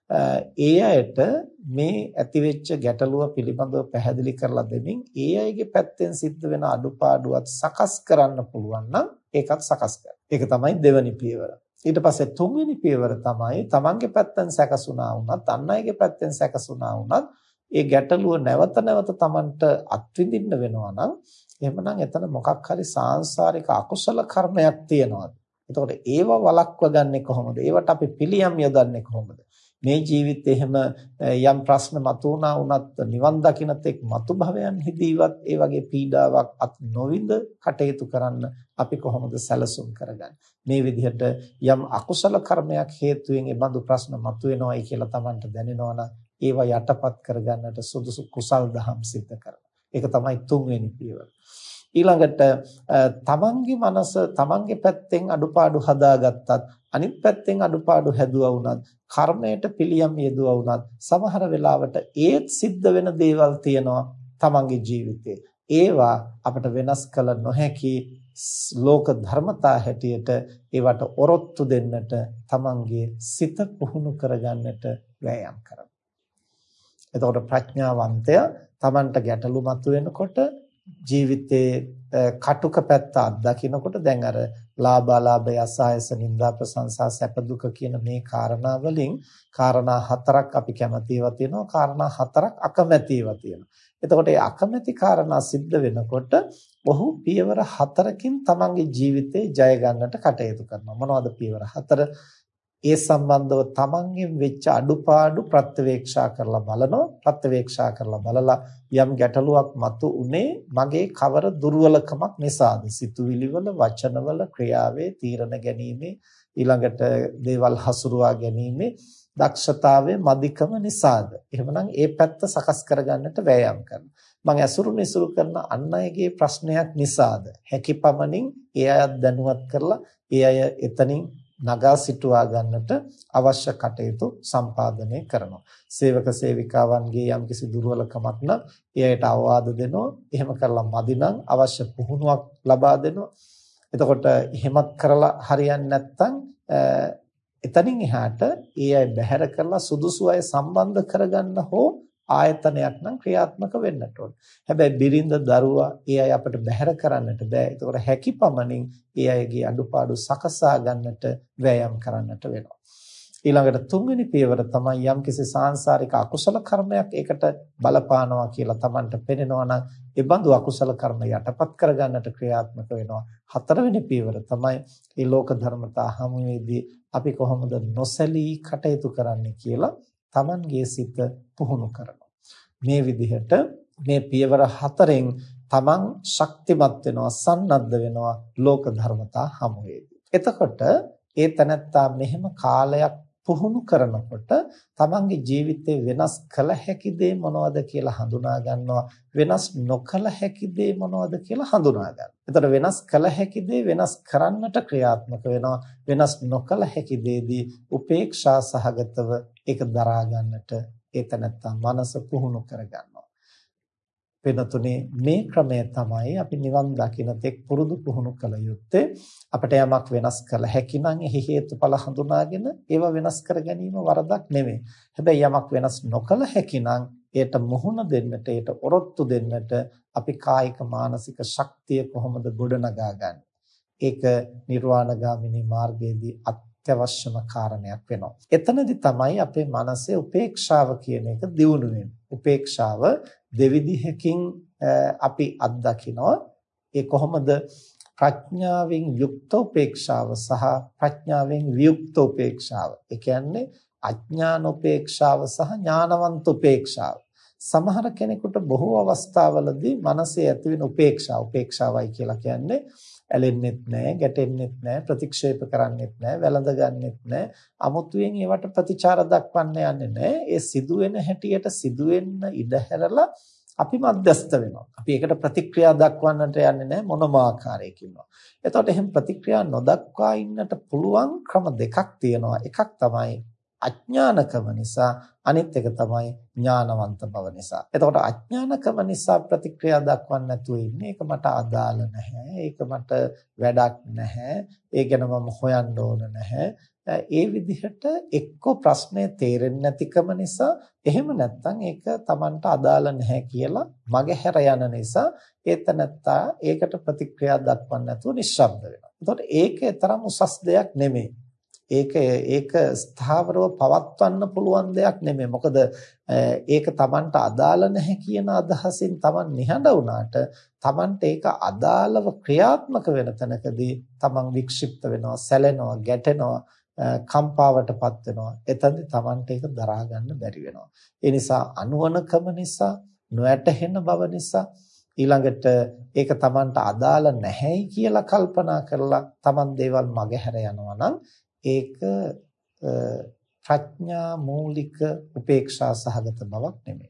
ඒ අයට මේ ඇතිවෙච්ච ගැටලුව පිළිබඳව පැහැදිලි කරලා දෙමින් ඒ අයගේ පැත්තෙන් සිද්ධ වෙන අඩුපාඩුවත් සකස් කරන්න පුළුවන් නම් ඒකත් සකස් කරනවා. ඒක තමයි දෙවෙනි පියවර. ඊට පස්සේ තුන්වෙනි පියවර තමයි තමන්ගේ පැත්තෙන් සැකසුණා වුණත් අන් අයගේ පැත්තෙන් සැකසුණා වුණත් ඒ ගැටලුව නැවත නැවත තමන්ට අත්විඳින්න වෙනවා නම් එහෙමනම් එතන මොකක් හරි සාංශාරික අකුසල කර්මයක් තියෙනවාද? එතකොට ඒව වළක්ව ගන්නෙ කොහොමද? ඒවට අපි පිළියම් යොදන්නේ කොහොමද? මේ ජීවිතේ එහෙම යම් ප්‍රශ්න මතුවනා වුණත් නිවන් දකින්න තෙක් මතු භවයන් හිදීවත් ඒ වගේ පීඩාවක් අත් නොවිඳ කටයුතු කරන්න අපි කොහොමද සැලසුම් කරගන්නේ? මේ විදිහට යම් අකුසල කර්මයක් හේතුවෙන් ඒ බඳු ප්‍රශ්න මතුවෙනවායි කියලා Tamanට දැනෙනවා නම් ඒවා යටපත් කරගන්නට සුදුසු කුසල් දහම් සිද්ධ කරනවා. ඒක තමයි තුන්වෙනි පියවර. ඊළඟට තමන්ගේ මනස තමන්ගේ පැත්තෙන් අඩුපාඩු හදාගත්තත් අනිත් පැත්තෙන් අඩුපාඩු හැදුවා වුණත් කර්මයට පිළියම් යෙදුවා වුණත් සමහර වෙලාවට ඒත් සිද්ධ වෙන දේවල් තියෙනවා තමන්ගේ ජීවිතේ. ඒවා අපිට වෙනස් කළ නොහැකි ලෝක ධර්මතා හැටියට ඒවට ඔරොත්තු දෙන්නට තමන්ගේ සිත පුහුණු කරගන්නට වෑයම් කරනවා. එතකොට ප්‍රඥාවන්තයා තමන්ට ගැටලු මතුවෙනකොට ජීවිතේ කටුක පැත්ත අත්දකින්නකොට දැන් අර ලාභ අලාභ යසායස නිന്ദා ප්‍රශංසා සැප දුක කියන මේ කාරණා වලින් කාරණා හතරක් අපි කැමතිව තියෙනවා, කාරණා හතරක් අකමැතිව තියෙනවා. එතකොට මේ අකමැති කාරණා සිද්ධ වෙනකොට ඔහු පියවර හතරකින් තමන්ගේ ජීවිතේ ජය ගන්නට කටයුතු කරනවා. මොනවද පියවර හතර? ඒ සම්බන්ධව තමන්ගෙන් වෙච්ච අඩුපාඩු ප්‍රත්‍යවේක්ෂා කරලා බලනවා. ප්‍රත්‍යවේක්ෂා කරලා බලලා යම් ගැටලුවක් මතු උනේ මගේ කවර දුර්වලකමක් නිසාද? සිතුවිලිවල, වචනවල, ක්‍රියාවේ, තීරණ ගැනීමේ, ඊළඟට දේවල් හසුරුවා ගැනීමේ දක්ෂතාවයේ මදිකම නිසාද? එහෙමනම් ඒ පැත්ත සකස් කරගන්නට වෑයම් කරනවා. මම ඇසුරු නිසුරු කරන අන් අයගේ ප්‍රශ්නයක් නිසාද? හැකිපමණින් ඒ අය දැනුවත් කරලා ඒ අය එතනින් නගා සිටුවා ගන්නට අවශ්‍ය කටයුතු සම්පාදනය කරනවා. සේවක සේවිකාවන්ගේ යම්කිසි දුර්වලකමක් නම් එයට අවවාද දෙනවා. එහෙම කරලා මදි නම් අවශ්‍ය පුහුණුවක් ලබා දෙනවා. එතකොට එහෙමත් කරලා හරියන්නේ නැත්නම් එතනින් එහාට ඒ අය බැහැර කරලා සුදුසු අය සම්බන්ධ කරගන්න හෝ ආයතනයක් නම් ක්‍රියාත්මක වෙන්නට ඕන. හැබැයි බිරිඳ දරුවා ඒ අය අපිට බැහැර කරන්නට බෑ. ඒතකොට හැකිපමණින් ඒ අයගේ අඩුපාඩු සකසා ගන්නට වෑයම් කරන්නට වෙනවා. ඊළඟට තුන්වෙනි පියවර තමයි යම්කිසි සාංශාරික අකුසල කර්මයක් ඒකට බලපානවා කියලා Tamanට පෙනෙනවා නම් ඒ බඳු අකුසල කර්ම යටපත් කරගන්නට ක්‍රියාත්මක වෙනවා. හතරවෙනි පියවර තමයි මේ ලෝක ධර්මතා හමුවේදී අපි කොහොමද නොසැලී කටයුතු කරන්නේ කියලා තමන්ගේ සිත පුහුණු කරනවා. මේ විදිහට මේ පියවර හතරෙන් තමන් ශක්තිමත් වෙනවා, සන්නද්ධ වෙනවා ලෝක ධර්මතා හමුවේදී. එතකොට ඒ තැනැත්තා මෙහෙම කාලයක් පුහුණු කරනකොට තමන්ගේ ජීවිතේ වෙනස් කළ හැකි දේ මොනවද කියලා හඳුනා ගන්නවා, වෙනස් නොකළ හැකි දේ මොනවද කියලා හඳුනා ගන්නවා. එතකොට වෙනස් කළ හැකි දේ වෙනස් කරන්නට ක්‍රියාත්මක වෙනවා, වෙනස් නොකළ හැකි දේදී උපේක්ෂා සහගතව ඒක දරා ගන්නට ඒතනත්තා මනස පුහුණු කර ගන්නවා. වෙනතුනේ මේ ක්‍රමය තමයි අපි නිවන් දකින්න තෙක් පුරුදු පුහුණු කළ යුත්තේ. අපිට යමක් වෙනස් කළ හැකි නම් එහි හේතුඵල හඳුනාගෙන ඒවා වෙනස් කර ගැනීම වරදක් නෙමෙයි. හැබැයි යමක් වෙනස් නොකළ හැකි නම් ඒට මුහුණ දෙන්නට, ඒට ඔරොත්තු දෙන්නට අපි කායික මානසික ශක්තිය කොහොමද ගොඩනගා ගන්න. ඒක නිර්වාණගාමිනී මාර්ගයේදී අත්‍යවශ්‍යම කාරණයක් වෙනවා. එතනදී තමයි අපේ මනසේ උපේක්ෂාව කියන එක දියුණු වෙන්නේ. උපේක්ෂාව දෙවිධයකින් අපි අත්දකිනවා. ඒ කොහොමද? ප්‍රඥාවෙන් යුක්ත උපේක්ෂාව සහ ප්‍රඥාවෙන් වියුක්ත උපේක්ෂාව. ඒ කියන්නේ අඥාන උපේක්ෂාව සහ ඥානවන්ත උපේක්ෂාව. සමහර කෙනෙකුට බොහෝ අවස්ථාවලදී මනසේ ඇතිවෙන උපේක්ෂාව උපේක්ෂාවයි කියලා කියන්නේ ඇලෙන්නෙත් නැහැ, ගැටෙන්නෙත් නැහැ, ප්‍රතික්ෂේප කරන්නෙත් නැහැ, වැළඳ ගන්නෙත් නැහැ, අමුතුවෙන් ඒවට ප්‍රතිචාර දක්වන්න යන්නේ නැහැ. ඒ සිදුවෙන හැටියට සිදුවෙන්න ඉඩ හැරලා අපි මධ්‍යස්ත වෙනවා. අපි ඒකට ප්‍රතික්‍රියා දක්වන්නට යන්නේ නැහැ මොනම ආකාරයකින්වත්. එතකොට එහෙනම් ප්‍රතික්‍රියා නොදක්වා ඉන්නට පුළුවන් ක්‍රම දෙකක් තියෙනවා. එකක් තමයි අඥානකම නිසා, අනිත් එක තමයි ඥානවන්ත බව නිසා. එතකොට අඥානකම නිසා ප්‍රතික්‍රියා දක්වන්න නැතුව ඉන්නේ. ඒක මට අදාළ නැහැ. ඒක මට වැඩක් නැහැ. ඒ ගැන මම හොයන්න ඕන නැහැ. ඒ විදිහට එක්ක ප්‍රශ්නේ තේරෙන්නේ නැතිකම නිසා, එහෙම නැත්නම් ඒක Tamanට අදාළ නැහැ කියලා මගහැර යන නිසා ඒතනත්තා ඒකට ප්‍රතික්‍රියා දක්වන්න නැතුව නිශ්ශබ්ද වෙනවා. එතකොට ඒක තරම් උසස් දෙයක් නෙමෙයි. ඒක ඒක ස්ථාවරව පවත්වන්න පුළුවන් දෙයක් නෙමෙයි. මොකද ඒක Tamanට අදාළ නැහැ කියන අදහසින් Taman නිහඬ වුණාට Tamanට ඒක අදාළව ක්‍රියාත්මක වෙන තැනකදී Taman වික්ෂිප්ත වෙනවා, සැලෙනවා, ගැටෙනවා, කම්පාවටපත් වෙනවා. එතනදී Tamanට ඒක දරා ගන්න බැරි වෙනවා. ඒ නිසා අනුවණකම නිසා, නොඇටහෙන බව නිසා, ඊළඟට ඒක Tamanට අදාළ නැහැයි කියලා කල්පනා කරලා Taman දේවල් මගහැර යනවා නම් ඒක ප්‍රඥා මූලික උපේක්ෂා සහගත බවක් නෙමෙයි.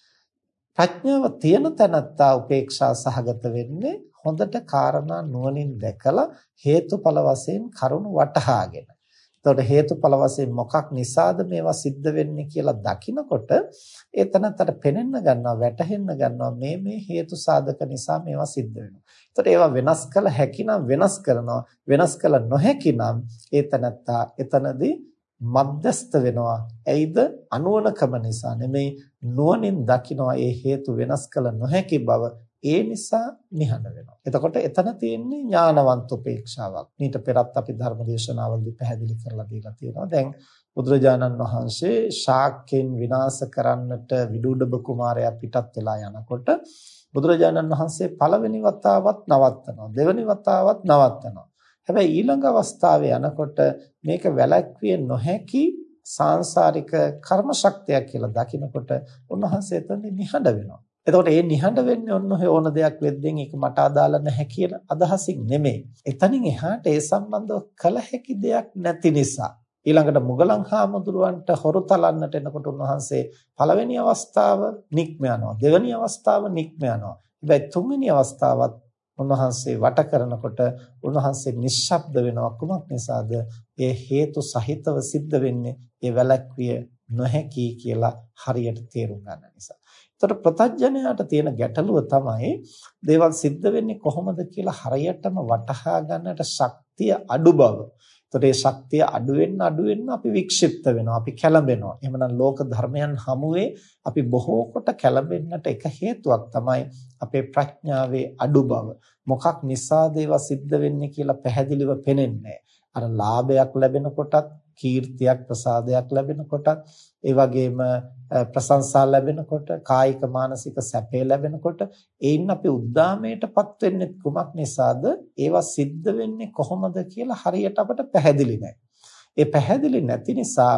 ප්‍රඥාව තියෙන තැනත්තා උපේක්ෂා සහගත වෙන්නේ හොඳට කාරණා නුවණින් දැකලා හේතුඵල වශයෙන් කරුණු වටහාගෙන. එතකොට හේතුඵල වශයෙන් මොකක් නිසාද මේවා සිද්ධ වෙන්නේ කියලා දකිනකොට ඒ තැනත්තට පෙනෙන්න ගන්නවා, වැටහෙන්න ගන්නවා මේ මේ හේතු සාධක නිසා මේවා සිද්ධ වෙනවා. එතකොට ඒවා වෙනස් කළ හැකි නම් වෙනස් කරනවා, වෙනස් කළ නොහැකි නම් ඒ තැනත්තා එතනදී මධ්‍යස්ත වෙනවා. එයිද අනුවණකම නිසා නෙමෙයි, නුවණින් දකිනවා ඒ හේතු වෙනස් කළ නොහැකි බව. ඒ නිසා නිහඬ වෙනවා. එතකොට එතන තියෙන්නේ ඥානවන්ත උපේක්ෂාවක්. ඊට පෙරත් අපි ධර්ම දේශනාවලදී පැහැදිලි කරලා දීලා තියෙනවා. දැන් බුදුරජාණන් වහන්සේ ශාක්‍යයන් විනාශ කරන්නට විදුඩබ කුමාරයා පිටත් වෙලා යනකොට බුදුරජාණන් වහන්සේ පළවෙනි වතාවත් නවත්තනවා, දෙවෙනි වතාවත් නවත්තනවා. හැබැයි ඊළඟ අවස්ථාවේ යනකොට මේක වැළැක්විය නොහැකි සාංශාරික කර්ම ශක්තියක් කියලා දකිනකොට උන්වහන්සේ එතනදී නිහඬ වෙනවා. එතකොට මේ නිහඬ වෙන්නේ ඔන්න ඔය ඕන දෙයක් වෙද්දී ඒක මට අදාළ නැහැ කියන අදහසින් නෙමෙයි. එතනින් එහාට ඒ සම්බන්ධව කළ හැකි දෙයක් නැති නිසා. ඊළඟට මුගලන් හාමුදුරුවන්ට හොරු තලන්නට එනකොට උන්වහන්සේ පළවෙනි අවස්ථාව නික්ම යනවා. දෙවෙනි අවස්ථාව නික්ම යනවා. හැබැයි තුන්වෙනි අවස්ථාවත් උන්වහන්සේ වට කරනකොට උන්වහන්සේ නිශ්ශබ්ද වෙනවා. කුමක් නිසාද? ඒ හේතු සහිතව සිද්ධ වෙන්නේ ඒ වැලැක්විය නොහැකි කියලා හරියට තේරුම් ගන්න නිසා. ඒතර ප්‍රත්‍යඥයාට තියෙන ගැටලුව තමයි දේවල් සිද්ධ වෙන්නේ කොහොමද කියලා හරියටම වටහා ගන්නට ශක්තිය අඩු බව. ඒතර ඒ ශක්තිය අඩු වෙන්න අඩු වෙන්න අපි වික්ෂිප්ත වෙනවා, අපි කැළඹෙනවා. එහෙමනම් ලෝක ධර්මයන් හමුවේ අපි බොහෝ කොට කැළඹෙන්නට එක හේතුවක් තමයි අපේ ප්‍රඥාවේ අඩු බව. මොකක් නිසාද ඒවා සිද්ධ වෙන්නේ කියලා පැහැදිලිව පේන්නේ අර ලාභයක් ලැබෙනකොටත්, කීර්තියක්, ප්‍රසාදයක් ලැබෙනකොටත්, ඒ වගේම ප්‍රශංසා ලැබෙනකොට, කායික මානසික සැපේ ලැබෙනකොට ඒයින් අපි උද්දාමයටපත් වෙන්නේ කුමක් නිසාද? ඒවා සිද්ධ වෙන්නේ කොහොමද කියලා හරියට අපට පැහැදිලි නැහැ. ඒ පැහැදිලි නැති නිසා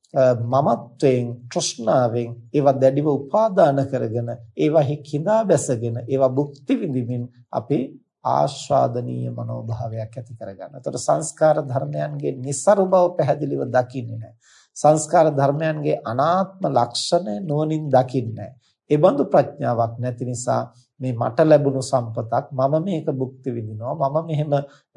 මමත්වයෙන්, තෘෂ්ණාවෙන් ඒවා දැඩිව උපාදාන කරගෙන, ඒවාෙහි කිඳා බැසගෙන, ඒවා භුක්ති විඳින්මින් අපි ආස්වාදනීය මනෝභාවයක් ඇති කරගන්න. එතකොට සංස්කාර ධර්මයන්ගේ નિසරු බව පැහැදිලිව දකින්නේ නැහැ. සංස්කාර ධර්මයන්ගේ අනාත්ම ලක්ෂණ නුවණින් දකින්නේ නැහැ. ඒ බඳු ප්‍රඥාවක් නැති නිසා මේ මට ලැබුණු සම්පතක් මම මේක භුක්ති විඳිනවා. මම මෙහෙම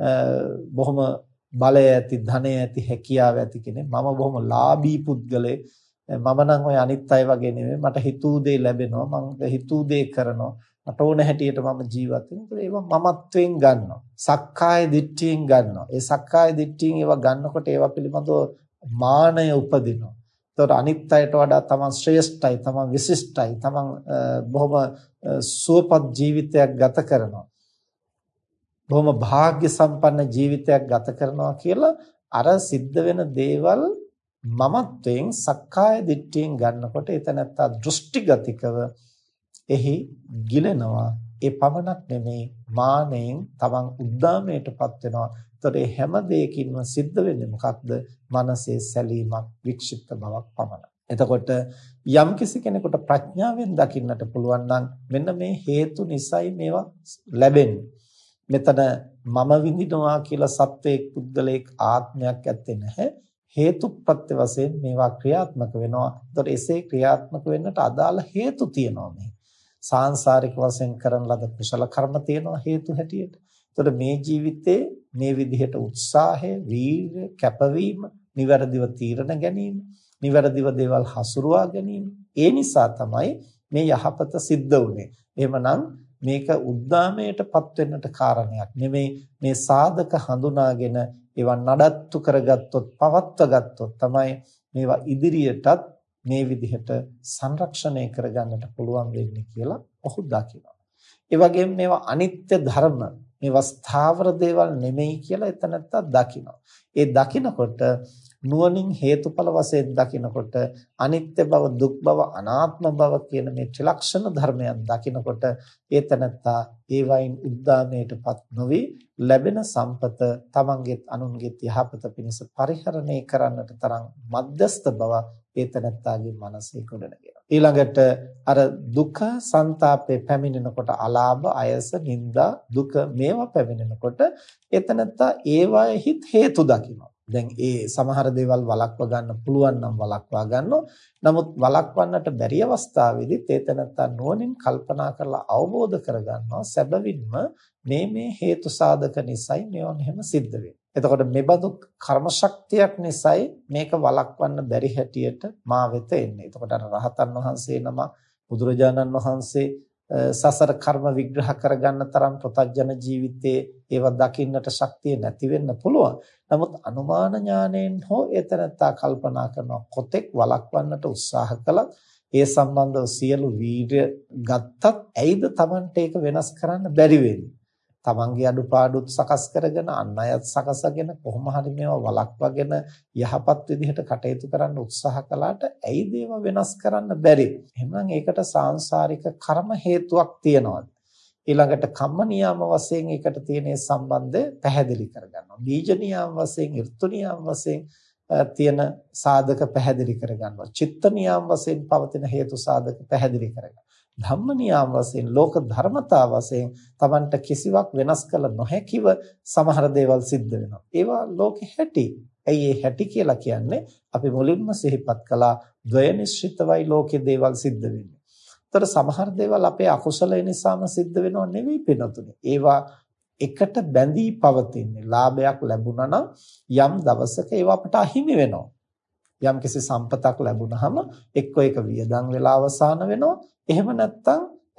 බොහොම බලය ඇති, ධනය ඇති, හැකියාව ඇති කෙනෙක්. මම බොහොම ලාභී පුද්ගලෙක්. මම නම් ඔය අනිත් අය වගේ නෙමෙයි. මට හිතූ දේ ලැබෙනවා. මම හිතූ දේ කරනවා. මට ඕන හැටියට මම ජීවත් වෙනවා. ඒවා මමත්වයෙන් ගන්නවා. සක්කාය දිට්ඨියෙන් ගන්නවා. ඒ සක්කාය දිට්ඨියෙන් ඒවා ගන්නකොට ඒවා පිළිබඳව මානය උපදිනවා. එතකොට අනිත් අයට වඩා තමන් ශ්‍රේෂ්ඨයි, තමන් විශිෂ්ටයි, තමන් බොහොම සුවපත් ජීවිතයක් ගත කරනවා. බොහොම වාග්ය සම්පන්න ජීවිතයක් ගත කරනවා කියලා අර සිද්ධ වෙන දේවල් මමත්වයෙන් සක්කාය දිට්ඨියෙන් ගන්නකොට එතනත්තා දෘෂ්ටිගතිකව එහි ගිලෙනවා. ඒ පමණක් නෙමෙයි මානෙන් තමන් උද්දාමයටපත් වෙනවා. ඒතකොට මේ හැම දෙයකින්ම සිද්ධ වෙන්නේ මොකක්ද? මනසේ සැලීමක්, වික්ෂිප්ත බවක් පමණයි. එතකොට යම් කිසි කෙනෙකුට ප්‍රඥාවෙන් දකින්නට පුළුවන් නම් මෙන්න මේ හේතු නිසායි මේවා ලැබෙන්නේ. මෙතන මම විඳිනවා කියලා සත්වයක් පුද්ගලයෙක් ආත්මයක් ඇත්තේ නැහැ. හේතුප්‍රත්‍ය වශයෙන් මේවා ක්‍රියාත්මක වෙනවා. ඒතකොට එසේ ක්‍රියාත්මක වෙන්නට අදාළ හේතු තියෙනවා මේ. සාංශාරික වශයෙන් කරන ලද කුසල කර්ම තියෙනවා හේතු හැටියට. ඒතකොට මේ ජීවිතේ මේ විදිහට උත්සාහය, වීර්ය, කැපවීම, නිවැරදිව තීරණ ගැනීම, නිවැරදිව දේවල් හසුරුවා ගැනීම, ඒ නිසා තමයි මේ යහපත සිද්ධ වුනේ. එහෙමනම් මේක උද්දාමයටපත් වෙන්නට කාරණයක් නෙමෙයි. මේ සාධක හඳුනාගෙන ඒවා නඩත්තු කරගත්තොත්, පවත්ව ගත්තොත් තමයි මේවා ඉදිරියටත් මේ විදිහට සංරක්ෂණය කරගන්නට පුළුවන් වෙන්නේ කියලා ඔහු දකිනවා. ඒ වගේම මේවා අනිත්‍ය ධර්ම, මේවා ස්ථාවර දේවල් නෙමෙයි කියලා එතනත්ත දකිනවා. ඒ දකිනකොට නුවණින් හේතුඵල වශයෙන් දකිනකොට අනිත්‍ය බව, දුක් බව, අනාත්ම බව කියන මේ ත්‍රිලක්ෂණ ධර්මයන් දකිනකොට ඒතනත්තා ඒ වයින් උද්දාමයටපත් නොවි ලැබෙන සම්පත තමන්ගේත් අනුන්ගේත් යහපත පිණිස පරිහරණය කරන්නට තරම් මධ්‍යස්ත බව ඒතනත්තාගේ මනසේ ගොඩනගෙනවා. ඊළඟට අර දුක, ਸੰతాපේ පැමිණෙනකොට අලාභ, අයස, නිന്ദා, දුක මේවා පැමිණෙනකොට ඒතනත්තා ඒවාෙහිත් හේතු දකිනවා. දැන් ඒ සමහර දේවල් වළක්වා ගන්න පුළුවන් නම් වළක්වා ගන්නවා. නමුත් වළක්වන්නට බැරි අවස්ථාවේදී තේතනත්තා නුවණින් කල්පනා කරලා අවබෝධ කරගන්නවා සැබවින්ම මේ මේ හේතු සාධක නිසායි මේවා මෙහෙම සිද්ධ වෙන්නේ. එතකොට මෙබඳු කර්ම ශක්තියක් නිසායි මේක වළක්වන්න බැරි හැටියට මා වෙත එන්නේ. එතකොට අර රහතන් වහන්සේ නම බුදුරජාණන් වහන්සේ සසර කර්ම විග්‍රහ කරගන්න තරම් ප්‍රත්‍යජන ජීවිතයේ ඒවා දකින්නට ශක්තිය නැති වෙන්න පුළුවන්. නමුත් අනුමාන ඥාණයෙන් හෝ එතරම්තා කල්පනා කරනවා කොතෙක් වළක්වන්නට උත්සාහ කළත් ඒ සම්බන්ධව සියලු වීර්ය ගත්තත් ඇයිද Tamante ඒක වෙනස් කරන්න බැරි වෙන්නේ? තමන්ගේ අඩුපාඩුත් සකස් කරගෙන අන් අයත් සකසගෙන කොහොම හරි මේවා වළක්වාගෙන යහපත් විදිහට කටයුතු කරන්න උත්සාහ කළාට ඇයි දේව වෙනස් කරන්න බැරි? එහෙනම් ඒකට සාංශාරික කර්ම හේතුවක් තියෙනවා. ඊළඟට කම්ම නියාම වශයෙන් ඒකට තියෙන සම්බන්ධය පැහැදිලි කරගන්නවා. බීජ නියාම වශයෙන්, ඍතු නියාම වශයෙන් තියෙන සාධක පැහැදිලි කරගන්නවා. චිත්ත නියාම වශයෙන් පවතින හේතු සාධක පැහැදිලි කරගන්නවා. ධම්ම නියාම වශයෙන්, ලෝක ධර්මතා වශයෙන් Tamanට කිසිවක් වෙනස් කළ නොහැකිව සමහර දේවල් සිද්ධ වෙනවා. ඒවා ලෝකෙ හැටි. ඇයි ඒ හැටි කියලා කියන්නේ? අපි මුලින්ම සිහිපත් කළා ද්වය නිශ්චිතවයි ලෝකේ දේවල් සිද්ධ වෙන්නේ. ඒතර සමහර දේවල් අපේ අකුසලය නිසාම සිද්ධ වෙනව නෙවෙයි පිනතුනේ. ඒවා එකට බැඳී පවතින්නේ. ලාභයක් ලැබුණා නම් යම් දවසක ඒවා අපට අහිමි වෙනවා. යම් කිසි සම්පතක් ලැබුණාම එක්ක ඒක වියදම් වෙලා අවසන් වෙනවා. එහෙම නැත්නම්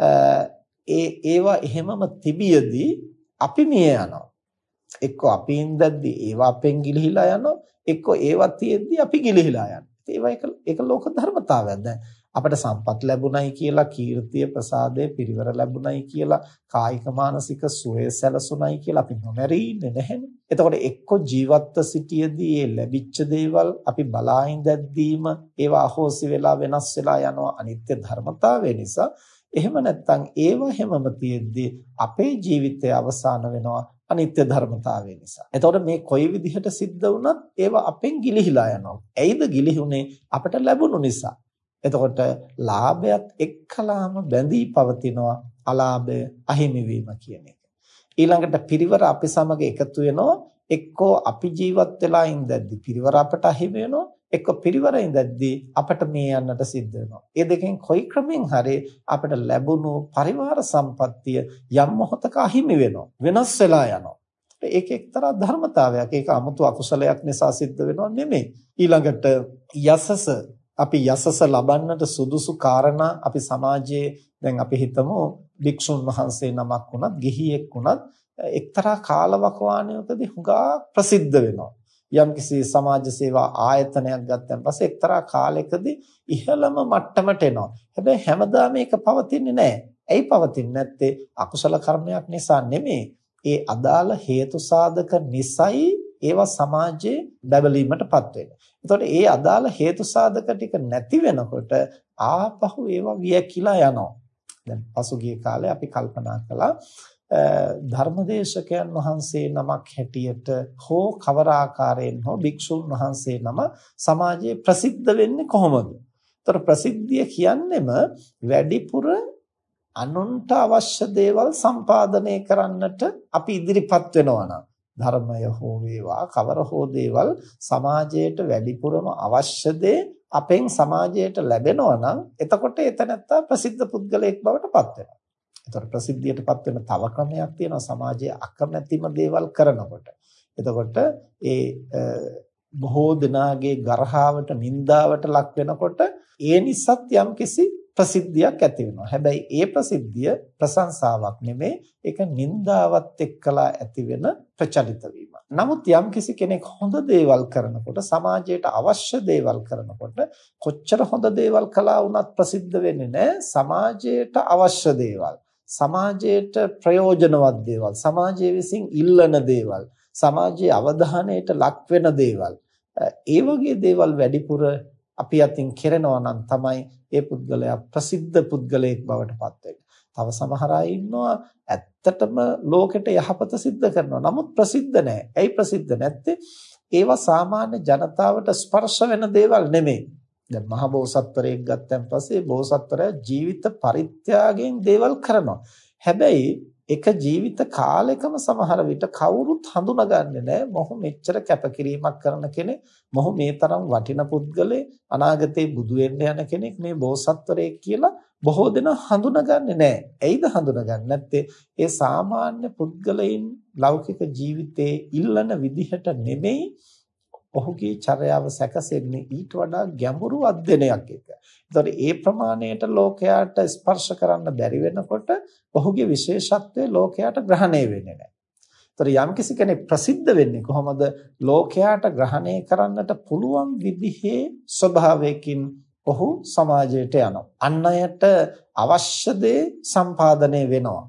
ඒ ඒවා එහෙමම තිබියදී අපි මිය යනවා. එක්ක අපි ඉඳද්දී ඒවා අපෙන් ගිලිහිලා යනවා. එක්ක ඒවා තියෙද්දී අපි ගිලිහිලා යනවා. ඒවා එක ඒක ලෝක ධර්මතාවයක්. දැන් අපිට සම්පත් ලැබුණයි කියලා, කීර්තිය, ප්‍රසාදය, පිරිවර ලැබුණයි කියලා, කායික මානසික සුවය සැලසුණයි කියලා අපි නොමැරී ඉන්නේ නැහැනේ. එතකොට එක්ක ජීවත්ව සිටියේදී මේ ලැබිච්ච දේවල් අපි බලා ඉඳද්දීම ඒවා අහෝසි වෙලා වෙනස් වෙලා යනවා අනිත්‍ය ධර්මතාවය නිසා. එහෙම නැත්නම් ඒවා හැමම තියෙද්දී අපේ ජීවිතය අවසන් වෙනවා අනිත්‍ය ධර්මතාවය නිසා. එතකොට මේ කොයි විදිහට සිද්ධ වුණත් ඒවා අපෙන් ගිලිහිලා යනවා. ඇයිද ගිලිහුනේ? අපට ලැබුණු නිසා. එතකොට ලාභයත් එක්කලාම බැඳී පවතිනවා අලාභය අහිමි වීම කියන එක. ඊළඟට පිරිවර අපි සමග එකතු වෙනවා. එක්කෝ අපි ජීවත් වෙලා ඉඳද්දි පිරිවර අපට අහිමි වෙනවා. එක්ක පිරිවර ඉඳද්දී අපට මේ යන්නට සිද්ධ වෙනවා. මේ දෙකෙන් කොයි ක්‍රමෙන් හරි අපට ලැබුණු පරිවාර සම්පත්තිය යම් මොහොතක අහිමි වෙනවා. වෙනස් වෙලා යනවා. ඒක එක්තරා ධර්මතාවයක්. ඒක 아무තු අකුසලයක් නිසා සිද්ධ වෙනව නෙමෙයි. ඊළඟට යසස අපි යසස ලබන්නට සුදුසු කාරණා අපි සමාජයේ දැන් අපි හිතමු භික්ෂුන් වහන්සේ නමක් වුණත්, ගිහියෙක් වුණත් එක්තරා කාලවකවානුවකදී හුඟා ප්‍රසිද්ධ වෙනවා. යම්කිසි සමාජ සේවා ආයතනයක් ගත්තන් පස්සේ එක්තරා කාලයකදී ඉහළම මට්ටමට එනවා. හැබැයි හැමදාම මේක පවතින්නේ නැහැ. ඇයි පවතින්නේ නැත්තේ? අකුසල කර්මයක් නිසා නෙමෙයි. ඒ අදාළ හේතු සාධක නිසයි ඒවා සමාජයේ බැබලීමටපත් වෙන්නේ. එතකොට ඒ අදාළ හේතු සාධක ටික නැති වෙනකොට ආපහු ඒවා වියකිලා යනවා. දැන් පසුගිය කාලේ අපි කල්පනා කළා ධර්මදේශකයන් වහන්සේ නමක් හැටියට හෝ කවර ආකාරයෙන් හෝ භික්ෂුන් වහන්සේ නම සමාජයේ ප්‍රසිද්ධ වෙන්නේ කොහොමද? ඒතර ප්‍රසිද්ධිය කියන්නේම වැඩිපුර අනුන්ට අවශ්‍ය දේවල් සම්පාදනය කරන්නට අපි ඉදිරිපත් වෙනවා නම් ධර්මය හෝ වේවා කවර හෝ දේවල් සමාජයට වැඩිපුරම අවශ්‍ය දේ අපෙන් සමාජයට ලැබෙනවා නම් එතකොට එතනත්තා ප්‍රසිද්ධ පුද්ගලයෙක් බවට පත් වෙනවා. එතකොට ප්‍රසිද්ධියටපත් වෙන තව ක්‍රමයක් තියෙනවා සමාජයේ අකමැතිම දේවල් කරනකොට. එතකොට ඒ බොහෝ දෙනාගේ ගරහාවට නින්දාවට ලක් වෙනකොට ඒ නිසත් යම්කිසි ප්‍රසිද්ධියක් ඇති වෙනවා. හැබැයි ඒ ප්‍රසිද්ධිය ප්‍රශංසාවක් නෙමෙයි, ඒක නින්දාවත් එක්කලා ඇති වෙන ප්‍රචලිත වීම. නමුත් යම්කිසි කෙනෙක් හොඳ දේවල් කරනකොට සමාජයට අවශ්‍ය දේවල් කරනකොට කොච්චර හොඳ දේවල් කළා වුණත් ප්‍රසිද්ධ වෙන්නේ නැහැ. සමාජයට අවශ්‍ය දේවල්, සමාජයට ප්‍රයෝජනවත් දේවල්, සමාජයේ විසින් ඉල්ලන දේවල්, සමාජයේ අවධානයට ලක් වෙන දේවල්, ඒ වගේ දේවල් වැඩිපුර අපි අතින් කෙරෙනවා නම් තමයි ඒ පුද්ගලයා ප්‍රසිද්ධ පුද්ගලයෙක් බවට පත් වෙන්නේ. තව සමහර අය ඉන්නවා ඇත්තටම ලෝකෙට යහපත සිද්ධ කරනවා. නමුත් ප්‍රසිද්ධ නැහැ. ඇයි ප්‍රසිද්ධ නැත්තේ? ඒවා සාමාන්‍ය ජනතාවට ස්පර්ශ වෙන දේවල් නෙමෙයි. දැන් මහ බෝසත්වරයෙක් ගත්තන් පස්සේ බෝසත්වරයා ජීවිත පරිත්‍යාගයෙන් දේවල් කරනවා. හැබැයි එක ජීවිත කාලෙකම සමහර විට කවුරුත් හඳුනාගන්නේ නැහැ මොහු මෙච්චර කැපකිරීමක් කරන කෙනෙක්, මොහු මේ තරම් වටින පුද්ගලයෙක්, අනාගතේ බුදු වෙන්න යන කෙනෙක්, මේ බෝසත්වරයෙක් කියලා බොහෝ දෙනා හඳුනාගන්නේ නැහැ. ඇයිද හඳුනාගන්නේ නැත්තේ? ඒ සාමාන්‍ය පුද්ගලයන් ලෞකික ජීවිතේ ඉල්ලන විදිහට නෙමෙයි ඔහුගේ චර්යාව සැකසෙන්නේ ඊට වඩා ගැඹුරු අධ්‍යයනයක් එක. ඒතකොට ඒ ප්‍රමාණයට ලෝකයාට ස්පර්ශ කරන්න බැරි වෙනකොට ඔහුගේ විශේෂත්වය ලෝකයාට ග්‍රහණය වෙන්නේ නැහැ. ඒතකොට යම්කිසි කෙනෙක් ප්‍රසිද්ධ වෙන්නේ කොහොමද? ලෝකයාට ග්‍රහණය කරන්නට පුළුවන් විදිහේ ස්වභාවයකින් ඔහු සමාජයට යනවා. අන් අයට අවශ්‍ය දේ සම්පාදනය වෙනවා.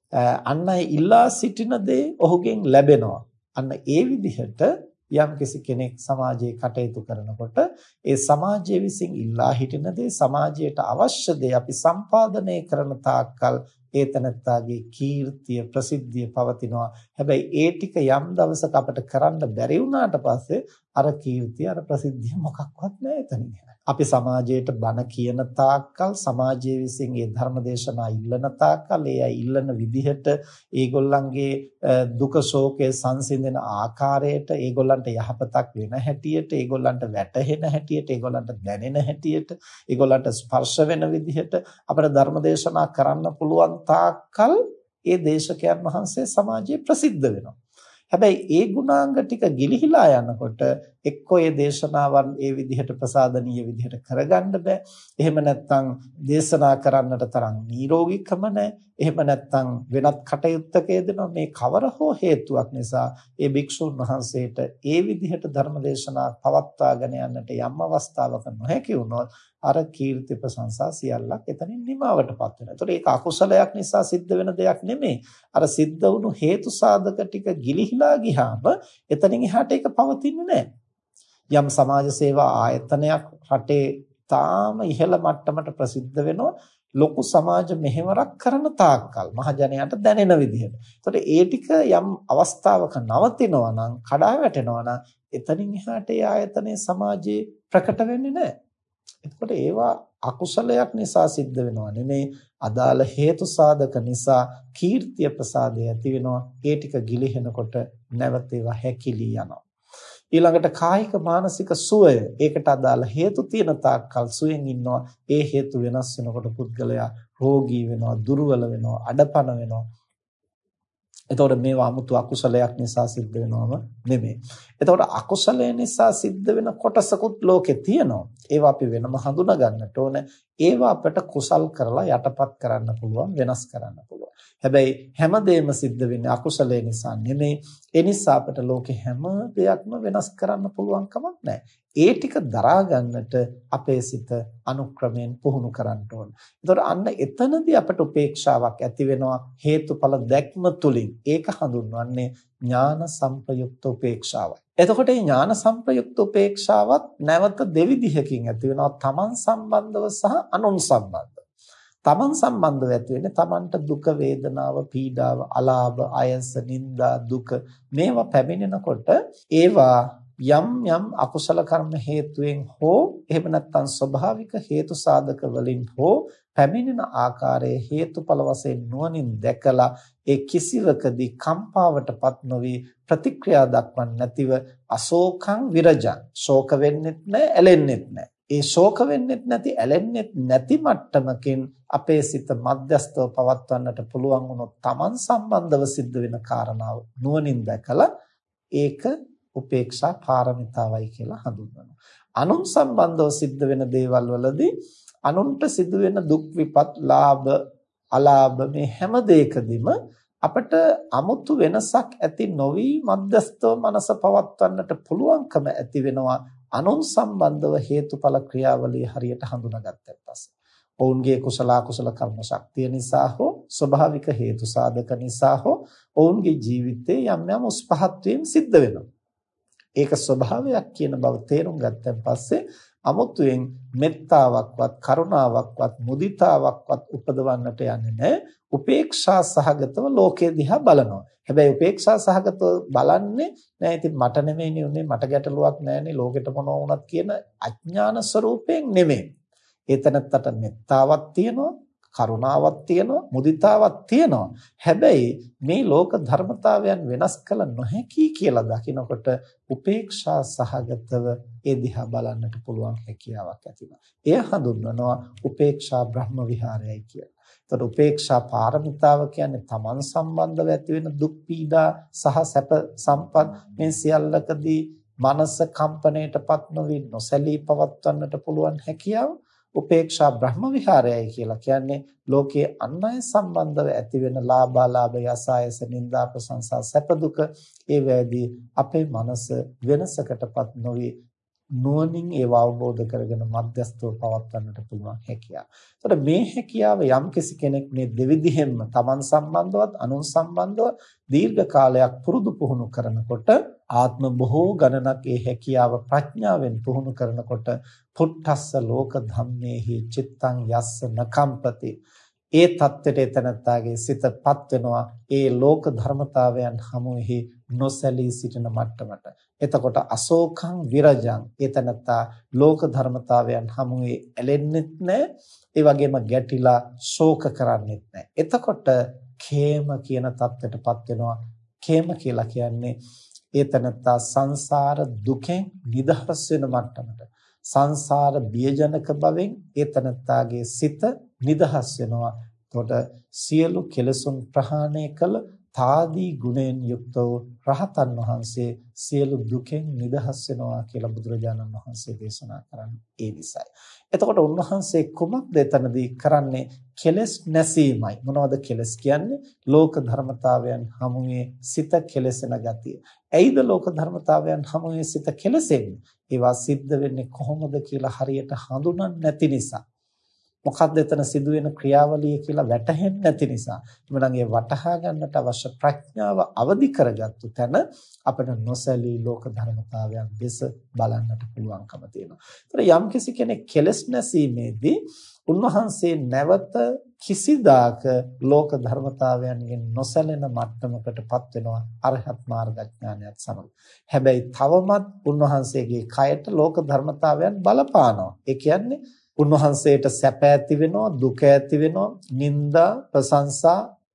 අන් අය ඉල්ලා සිටින දේ ඔහුගෙන් ලැබෙනවා. අන්න ඒ විදිහට යම්කිසි කෙනෙක් සමාජයේ කටයුතු කරනකොට ඒ සමාජයේ විසින් ඉල්ලා හිටින දේ, සමාජයට අවශ්‍ය දේ අපි සම්පාදනය කරන තාක්කල් ඒ තනත්තාගේ කීර්තිය, ප්‍රසිද්ධිය පවතිනවා. හැබැයි ඒ ටික යම් දවසක අපිට කරන්න බැරි වුණාට පස්සේ අර කීර්තිය, අර ප්‍රසිද්ධිය මොකක්වත් නැහැ එතනින්. අපි සමාජයට බණ කියන තාක්කල්, සමාජයේ විසින් ඒ ධර්ම දේශනා ඉල්ලන තාක්කල්, ඒ අය ඉල්ලන විදිහට ඒගොල්ලන්ගේ දුක ශෝකය සංසිඳන ආකාරයට, ඒගොල්ලන්ට යහපතක් වෙන හැටියට, ඒගොල්ලන්ට වැටහෙන හැටියට, ඒගොල්ලන්ට දැනෙන හැටියට, ඒගොල්ලන්ට ස්පර්ශ වෙන විදිහට අපේ ධර්ම දේශනා කරන්න පුළුවන් තාක්කල් ඒ දේශකයන් වහන්සේ සමාජයේ ප්‍රසිද්ධ වෙනවා. හැබැයි ඒ ගුණාංග ටික ගිලිහිලා යනකොට එක්කෝ ඒ දේශනාවන් ඒ විදිහට ප්‍රසාදනීය විදිහට කරගන්න බෑ. එහෙම නැත්නම් දේශනා කරන්නට තරම් නිරෝගීකම නැහැ. එහෙම නැත්නම් වෙනත් කටයුත්තක යෙදෙනවා. මේ කවර හෝ හේතුවක් නිසා ඒ භික්ෂුන් වහන්සේට ඒ විදිහට ධර්ම දේශනා පවත්වාගෙන යන්නට යම් අවස්ථාවක නොහැකි වුණොත් අර කීර්ති ප්‍රශංසා සියල්ලක් එතනින් නිමාවටපත් වෙනවා. ඒතකොට ඒක අකුසලයක් නිසා සිද්ධ වෙන දෙයක් නෙමෙයි. අර සිද්ධ වුණු හේතු සාධක ටික ගිලිහිලා ගියාම එතනින් එහාට ඒක පවතින්නේ නැහැ. යම් සමාජ සේවා ආයතනයක් රටේ තාම ඉහළ මට්ටමට ප්‍රසිද්ධ වෙනවා ලොකු සමාජ මෙහෙවරක් කරන තාක්කල් මහජනයාට දැනෙන විදිහට. ඒතකොට ඒ ටික යම් අවස්ථාවක නවතිනවා නම්, කඩා වැටෙනවා නම් එතනින් එහාට ඒ ආයතනයේ සමාජයේ ප්‍රකට වෙන්නේ නැහැ. එතකොට ඒවා අකුසලයක් නිසා සිද්ධ වෙනවා නෙමෙයි, අදාළ හේතු සාධක නිසා කීර්තිය ප්‍රසාදය ඇති වෙනවා. ඒ ටික ගිලිහෙනකොට නැවත ඒවා හැකිලී යනවා. ඊළඟට කායික මානසික සුවය, ඒකට අදාළ හේතු තියෙන තාක්කල් සුවෙන් ඉන්නවා. ඒ හේතු වෙනස් වෙනකොට පුද්ගලයා රෝගී වෙනවා, දුර්වල වෙනවා, අඩපණ වෙනවා. එතකොට මේවා 아무තු අකුසලයක් නිසා සිද්ධ වෙනවම නෙමෙයි. එතකොට අකුසලය නිසා සිද්ධ වෙන කොටසකුත් ලෝකේ තියෙනවා. ඒවා අපි වෙනම හඳුනා ගන්නට ඕන. ඒවා අපිට කුසල් කරලා යටපත් කරන්න පුළුවන්, වෙනස් කරන්න පුළුවන්. හැබැයි හැමදේම සිද්ධ වෙන්නේ අකුසලයේ නිසා නෙමෙයි. ඒ නිසා අපට ලෝකේ හැම දෙයක්ම වෙනස් කරන්න පුළුවන් කමක් නැහැ. ඒ ටික දරා ගන්නට අපේ සිත අනුක්‍රමයෙන් පුහුණු කරන්න ඕන. ඒතකොට අන්න එතනදී අපට උපේක්ෂාවක් ඇති වෙනවා හේතුඵල දැක්ම තුලින්. ඒක හඳුන්වන්නේ ඥාන සංප්‍රයුක්ත උපේක්ෂාවයි. එතකොට මේ ඥාන සංප්‍රයුක්ත උපේක්ෂාවත් නැවත දෙවිධයකින් ඇති වෙනවා. තමන් සම්බන්ධව සහ අනුන් සම්බන්ධව. තමන් සම්බන්ධව ඇති වෙන්නේ තමන්ට දුක වේදනාව පීඩාව අලාභ අයස නිന്ദා දුක මේවා පැමිණෙනකොට ඒවා යම් යම් අකුසල කර්ම හේතුවෙන් හෝ එහෙම නැත්නම් ස්වභාවික හේතු සාධක වලින් හෝ පැමිණෙන ආකාරයේ හේතුඵල වශයෙන් නුවණින් දැකලා ඒ කිසිවකදී කම්පාවටපත් නොවි ප්‍රතික්‍රියා දක්වන්නේ නැතිව අශෝකං විරජං ශෝක වෙන්නෙත් නැහැ ඇලෙන්නෙත් නැහැ. ඒ ශෝක වෙන්නෙත් නැති ඇලෙන්නෙත් නැති මට්ටමකින් අපේ සිත මධ්‍යස්තව පවත්වන්නට පුළුවන් වුණොත් Taman සම්බන්ධව සිද්ධ වෙන කාරණාව නුවණින් දැකලා ඒක උපේක්ෂා පාරමිතාවයි කියලා හඳුන්වනවා. අනුන් සම්බන්ධව සිද්ධ වෙන දේවල් වලදී අනුන්ට සිදු වෙන දුක් විපත් ලාභ අලාභ මේ හැම දෙයකදීම අපට 아무තු වෙනසක් ඇති නොවි මධ්‍යස්තව මනස පවත්වන්නට පුළුවන්කම ඇති වෙනවා. අනුන් සම්බන්ධව හේතුඵල ක්‍රියාවලිය හරියට හඳුනාගත්තත් පස්සේ ඔවුන්ගේ කුසල අකුසල කර්ම ශක්තිය නිසා හෝ ස්වභාවික හේතු සාධක නිසා හෝ ඔවුන්ගේ ජීවිතේ යම් යම් උස්පහත් වීම සිද්ධ වෙනවා. ඒක ස්වභාවයක් කියන බව තේරුම් ගත්තන් පස්සේ අමුතුවෙන් මෙත්තාවක්වත් කරුණාවක්වත් මුදිතාවක්වත් උපදවන්නට යන්නේ නැහැ. උපේක්ෂා සහගතව ලෝකයේ දිහා බලනවා. හැබැයි උපේක්ෂා සහගතව බලන්නේ නෑ ඉතින් මට නෙමෙයිනේ උනේ මට ගැටලුවක් නෑනේ ලෝකෙට මොනවා වුණත් කියන අඥාන ස්වરૂපයෙන් නෙමෙයි. ඒතනත්තට මෙත්තාවක් තියෙනවා කරුණාවක් තියෙනවා මුදිතාවක් තියෙනවා. හැබැයි මේ ලෝක ධර්මතාවයන් වෙනස් කළ නොහැකි කියලා දකිනකොට උපේක්ෂා සහගතව ඒ දිහා බලන්නට පුළුවන් හැකියාවක් ඇතිවෙනවා. එය හඳුන්වනවා උපේක්ෂා බ්‍රහ්ම විහාරයයි කියලා. එතකොට උපේක්ෂා පාරමිතාව කියන්නේ තමන් සම්බන්ධව ඇති වෙන දුක් පීඩා සහ සැප සම්පත් මේ සියල්ලකදී මනස කම්පණයටපත් නොවි නොසැලී පවත්වන්නට පුළුවන් හැකියාව. උපේක්ෂා බ්‍රහ්ම විහාරයයි කියලා කියන්නේ ලෝකයේ අන් අය සම්බන්ධව ඇති වෙන ලාභාලාභ යසායස නිന്ദා ප්‍රශංසා සැප දුක ඒ වේදී අපේ මනස වෙනසකටපත් නොවි නුවණින් ඒව අවබෝධ කරගෙන මධ්‍යස්තව පවත්වන්නට පුළුවන් හැකියාව. ඒතකොට මේ හැකියාව යම්කිසි කෙනෙක් මේ දෙවිදිහෙන්ම Taman සම්බන්ධවත් අනුන් සම්බන්ධව දීර්ඝ කාලයක් පුරුදු පුහුණු කරනකොට ආත්ම බොහෝ ගණනක් ඒ හැකියාව ප්‍රඥාවෙන් පුහුණු කරනකොට පුට්ඨස්ස ලෝක ධම්මේහි චිත්තං යස්ස නකම්පති ඒ தත්ත්වයට එතනත්තාගේ සිතපත් වෙනවා ඒ ලෝක ධර්මතාවයන් හමුෙහි නොසැලී සිටින මට්ටමට. එතකොට අශෝකං විරජං එතනත්තා ලෝක ධර්මතාවයන් හමුවේ ඇලෙන්නෙත් නැහැ ඒ වගේම ගැටිලා ශෝක කරන්නෙත් නැහැ. එතකොට khema කියන தත්ත්වයටපත් වෙනවා. khema කියලා කියන්නේ එතනත්තා සංසාර දුකෙන් නිදහස් වෙන මට්ටමට. සංසාර බියජනක බවෙන් එතනත්තාගේ සිත නිදහස් වෙනවා. එතකොට සියලු කෙලෙසුන් ප්‍රහාණය කළ තාදී ගුණෙන් යුක්ත වූ රහතන් වහන්සේ සියලු දුකෙන් නිදහස් වෙනවා කියලා බුදුරජාණන් වහන්සේ දේශනා කරන්නේ ඒ නිසායි. එතකොට උන්වහන්සේ කුමක්ද එතනදී කරන්නේ? කෙලෙස් නැසීමයි. මොනවද කෙලෙස් කියන්නේ? ලෝක ධර්මතාවයන් හමුවේ සිත කෙලෙසෙන ගතිය. ඇයිද ලෝක ධර්මතාවයන් හමුවේ සිත කෙලෙසෙන්නේ? ඒවා සිද්ධ වෙන්නේ කොහොමද කියලා හරියට හඳුනන්නේ නැති නිසා. මොකක්ද එතන සිදුවෙන ක්‍රියාවලිය කියලා වැටහෙන්නේ නැති නිසා. එමනම් ඒ වටහා ගන්නට අවශ්‍ය ප්‍රඥාව අවදි කරගත්තු තැන අපිට නොසැලී ලෝක ධර්මතාවයන් දෙස බලන්නට පුළුවන්කම තියෙනවා. ඒතර යම්කිසි කෙනෙක් කෙලස් නැසීමේදී උන්වහන්සේ නැවත කිසිදාක ලෝක ධර්මතාවයන්ගෙන් නොසැලෙන මට්ටමකටපත් වෙනවා අරහත් මාර්ගඥානයත් සමග. හැබැයි තවමත් උන්වහන්සේගේ කයට ලෝක ධර්මතාවයන් බලපානවා. ඒ කියන්නේ උන්වහන්සේට සැප ඇති වෙනවා දුක ඇති වෙනවා නිന്ദා ප්‍රශංසා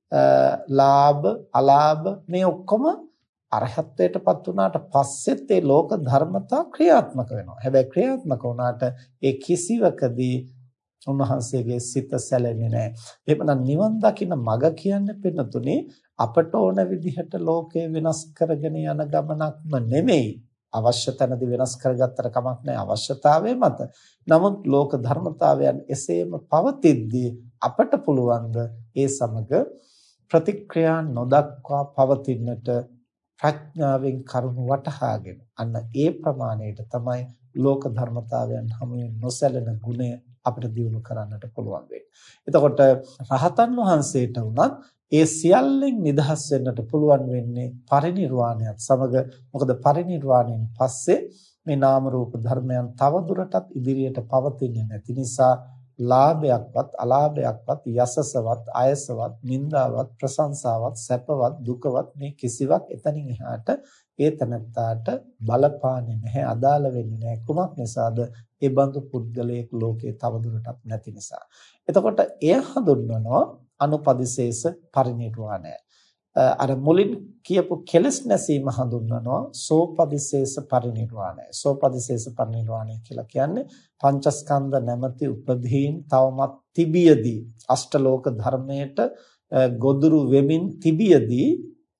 ලාභ අලාභ මේ ඔක්කොම අරහත්ත්වයටපත් වුණාට පස්සෙත් ඒ ලෝක ධර්මතා ක්‍රියාත්මක වෙනවා. හැබැයි ක්‍රියාත්මක වුණාට ඒ කිසිවකදී උන්වහන්සේගේ සිත සැලෙන්නේ නැහැ. එහෙමනම් නිවන් දකින්න මඟ කියන්නේ පින්නතුනේ අපට ඕන විදිහට ලෝකය වෙනස් කරගෙන යන ගමනක්ම නෙමෙයි. අවශ්‍ය තැනදී වෙනස් කරගත්තට කමක් නැහැ අවශ්‍යතාවය මත. නමුත් ලෝක ධර්මතාවයන් එසේම පවතිද්දී අපට පුළුවන් ඒ සමග ප්‍රතික්‍රියා නොදක්වා පවතිනට ප්‍රඥාවෙන් කරුණු වටහාගෙන අන්න ඒ ප්‍රමාණයට තමයි ලෝක ධර්මතාවයන් හමුවේ නොසැලෙන ගුණය අපිට දියුණු කරන්නට පුළුවන් වෙන්නේ. එතකොට රහතන් වහන්සේට උනත් ඒ සියල්ලෙන් නිදහස් වෙන්නට පුළුවන් වෙන්නේ පරිණිරවාණයත් සමග. මොකද පරිණිරවාණයෙන් පස්සේ මේ නාම රූප ධර්මයන් තව දුරටත් ඉදිරියට පවතින්නේ නැති නිසා ලාභයක්වත් අලාභයක්වත් යසසවත් අයසවත් නින්දාවත් ප්‍රශංසාවත් සැපවත් දුකවත් මේ කිසිවක් එතනින් එහාට ඒ තනත්තාට බලපාන්නේ නැහැ, අදාළ වෙන්නේ නැහැ. කුමක් නිසාද? ඒ බඳු පුද්ගලයෙක් ලෝකේ තවදුරටත් නැති නිසා. එතකොට එය හඳුන්වනවා අනුපදිශේෂ පරිණිරවාණය. අර මුලින් කියපු කෙලස් නැසීම හඳුන්වනවා සෝපදිශේෂ පරිණිරවාණය. සෝපදිශේෂ පරිණිරවාණය කියලා කියන්නේ පංචස්කන්ධ නැමැති උපදීන් තවමත් තිබියදී අෂ්ටලෝක ධර්මයට ගොදුරු වෙමින් තිබියදී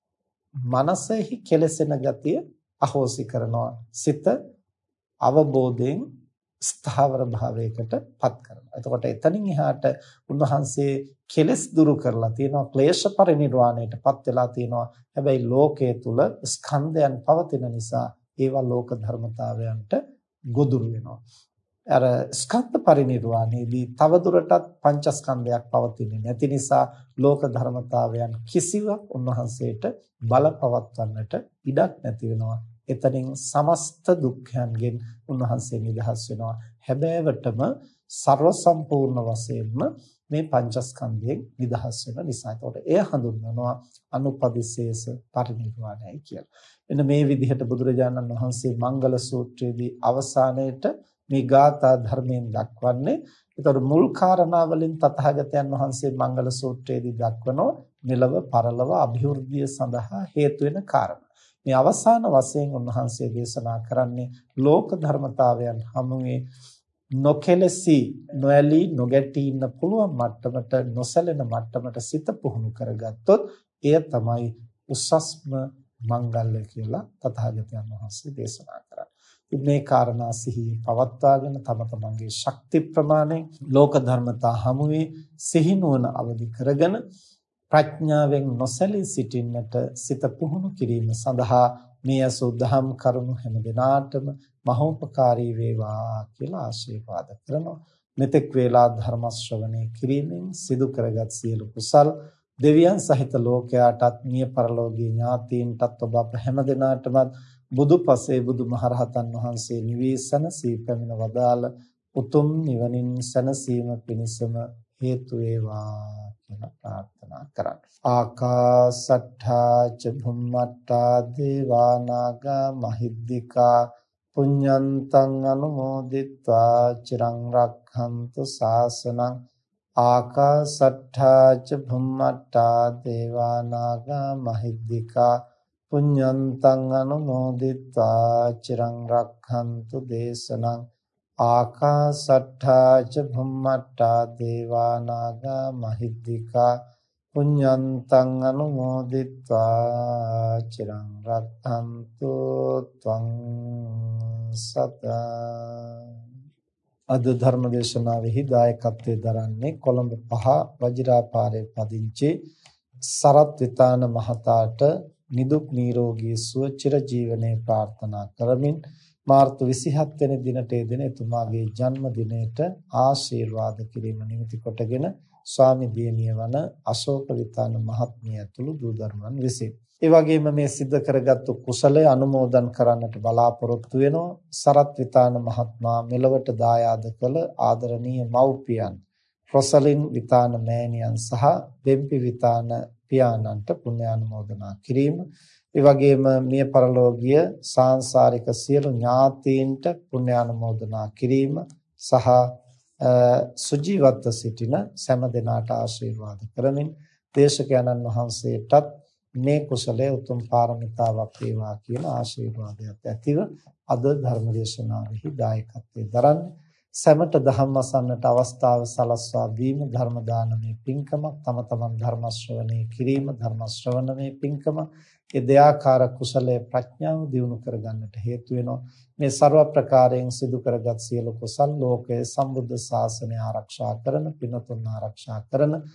මනසෙහි කෙලසෙන ගතිය අහෝසි කරනවා. සිත අවබෝධයෙන් ස්ථාවර භාවයකට පත් කරනවා. එතකොට එතනින් එහාට උන්වහන්සේ කෙලස් දුරු කරලා තියෙනවා, ක්ලේශ පරිණිරවාණයටපත් වෙලා තියෙනවා. හැබැයි ලෝකයේ තුල ස්කන්ධයන් පවතින නිසා ඒවා ලෝක ධර්මතාවයන්ට ගොදුරු වෙනවා. අර ස්කන්ධ පරිණිරවාණයේදී තවදුරටත් පංචස්කන්ධයක් පවතින්නේ නැති නිසා ලෝක ධර්මතාවයන් කිසිවක් උන්වහන්සේට බලපවත්වන්නට ඉඩක් නැති වෙනවා. එතනින් සමස්ත දුක්ඛයන්ගෙන් උන්වහන්සේ නිදහස් වෙනවා. හැබෑවටම ਸਰව සම්පූර්ණ වශයෙන්ම මේ පංචස්කන්ධයෙන් නිදහස් වෙන නිසා. ඒකට එය හඳුන්වනවා අනුපදිශේෂ පරිණිරවාණයයි කියලා. එන්න මේ විදිහට බුදුරජාණන් වහන්සේ මංගල සූත්‍රයේදී අවසානයේට මේ ගාථා ධර්මයෙන් දක්වන්නේ. ඒතර මුල් කාරණා වලින් තථාගතයන් වහන්සේ මංගල සූත්‍රයේදී දක්වනෝ මෙලව පරලව અભිවෘද්ධිය සඳහා හේතු වෙන කාරණා. මේ අවසාන වශයෙන් උන්වහන්සේ දේශනා කරන්නේ ලෝක ධර්මතාවයන් හමුවේ නොකෙලසි නොඇලී නොගැටී ඉන්න පුළුවන් මට්ටමට නොසැලෙන මට්ටමට සිත පුහුණු කරගත්තොත් එය තමයි උසස්ම මංගල්‍ය කියලා තථාගතයන් වහන්සේ දේශනා කරන්නේ. මේ කාරණා සිහියේ පවත්වාගෙන තම තමන්ගේ ශක්ති ප්‍රමාණය ලෝක ධර්මතා හමුවේ සිහිනුවන අවදි කරගෙන ප්‍රඥාවෙන් නොසැලී සිටින්නට සිත පුහුණු කිරීම සඳහා මේ අසුද්ධහම් කරුණු හැම දිනාටම මහෝපකාරී වේවා කියලා ආශිර්වාද කරනවා. මෙතෙක් වේලා ධර්ම ශ්‍රවණය කිරීමෙන් සිදු කරගත් සියලු කුසල් දෙවියන් සහිත ලෝකයාටත් මිය පරලෝකීය ඥාතීන්ටත් ඔබ අප හැම දිනාටම බුදුපසේ බුදුමහරහතන් වහන්සේ නිවේසන සීපමින වදාළ උතුම් නිවනින් සැනසීම පිණිසම හේතු වේවා කියලා ප්‍රාර්ථනා කරන්න. ආකාසට්ඨා ච භුම්මට්ඨා දේවා නාග මහිද්దికා පුඤ්ඤන්තං අනුමෝදිත්වා චිරං රක්ඛන්තු ශාසනං. ආකාසට්ඨා ච භුම්මට්ඨා දේවා නාග මහිද්దికා පුඤ්ඤන්තං අනුමෝදිත්වා චිරං රක්ඛන්තු දේශනං. ආකාසට්ඨා ච භුම්මට්ඨා දේවා නාග මහිද්దికා පුඤ්ඤන්තං අනුමෝදිත්වා චිරං රක්ඛන්තු ත්වං සදා. අද ධර්ම දේශනාවෙහි දායකත්වයෙන් දරන්නේ කොළඹ පහ වජිරාපාරේ පදිංචි සරත් විතාන මහතාට නිදුක් නිරෝගී සුව චිර ජීවනයේ ප්‍රාර්ථනා කරමින් මාර්තු විසිහත් වෙනි දිනට එදින එතුමාගේ ජන්ම දිනයට ආශිර්වාද කිරීම නිමිති කොටගෙන ස්වාමි දියණිය වන අශෝක විතාන මහත්මිය ඇතුළු දූ දරුවන් විසින් ඒ වගේම මේ සිද්ධ කරගත්තු කුසලය අනුමෝදන් කරන්නට බලාපොරොත්තු වෙනවා. සරත් විතාන මහත්මයා මෙලොවට දායාද කළ ආදරණීය මව්පියන් රොසලින් විතාන මෑණියන් සහ බෙම්පි විතාන පියාණන්ට පුණ්‍යානුමෝදනා කිරීම. ඒ වගේම මිය පරලෝකීය සාංශාරික සියලු ඥාතීන්ට පුණ්‍යානුමෝදනා කිරීම සහ සුජීවත්ව සිටින සෑම දෙනාට ආශිර්වාද කරමින් දේශකයන්න් වහන්සේටත් මේ කුසලයේ උතුම් පාරමිතාවක් වේවා කියලා ආශිර්වාදයක් ඇතිව අද ධර්ම දේශනාවෙහි දායකත්වයෙන් දරන්නේ සැමට දහම් අසන්නට අවස්ථාව සලස්වා දීම ධර්ම දානමේ පින්කමක්. තම තමන් ධර්ම ශ්‍රවණය කිරීම ධර්ම ශ්‍රවණමේ පින්කම. ඒ දයාකාර කුසලයේ ප්‍රඥාව දියුණු කරගන්නට හේතු වෙනවා. මේ ਸਰව ප්‍රකාරයෙන් සිදු කරගත් සියලු කුසල් ලෝකයේ සම්බුද්ධ ශාසනය ආරක්ෂා කරන පිනතුන් ආරක්ෂා කරන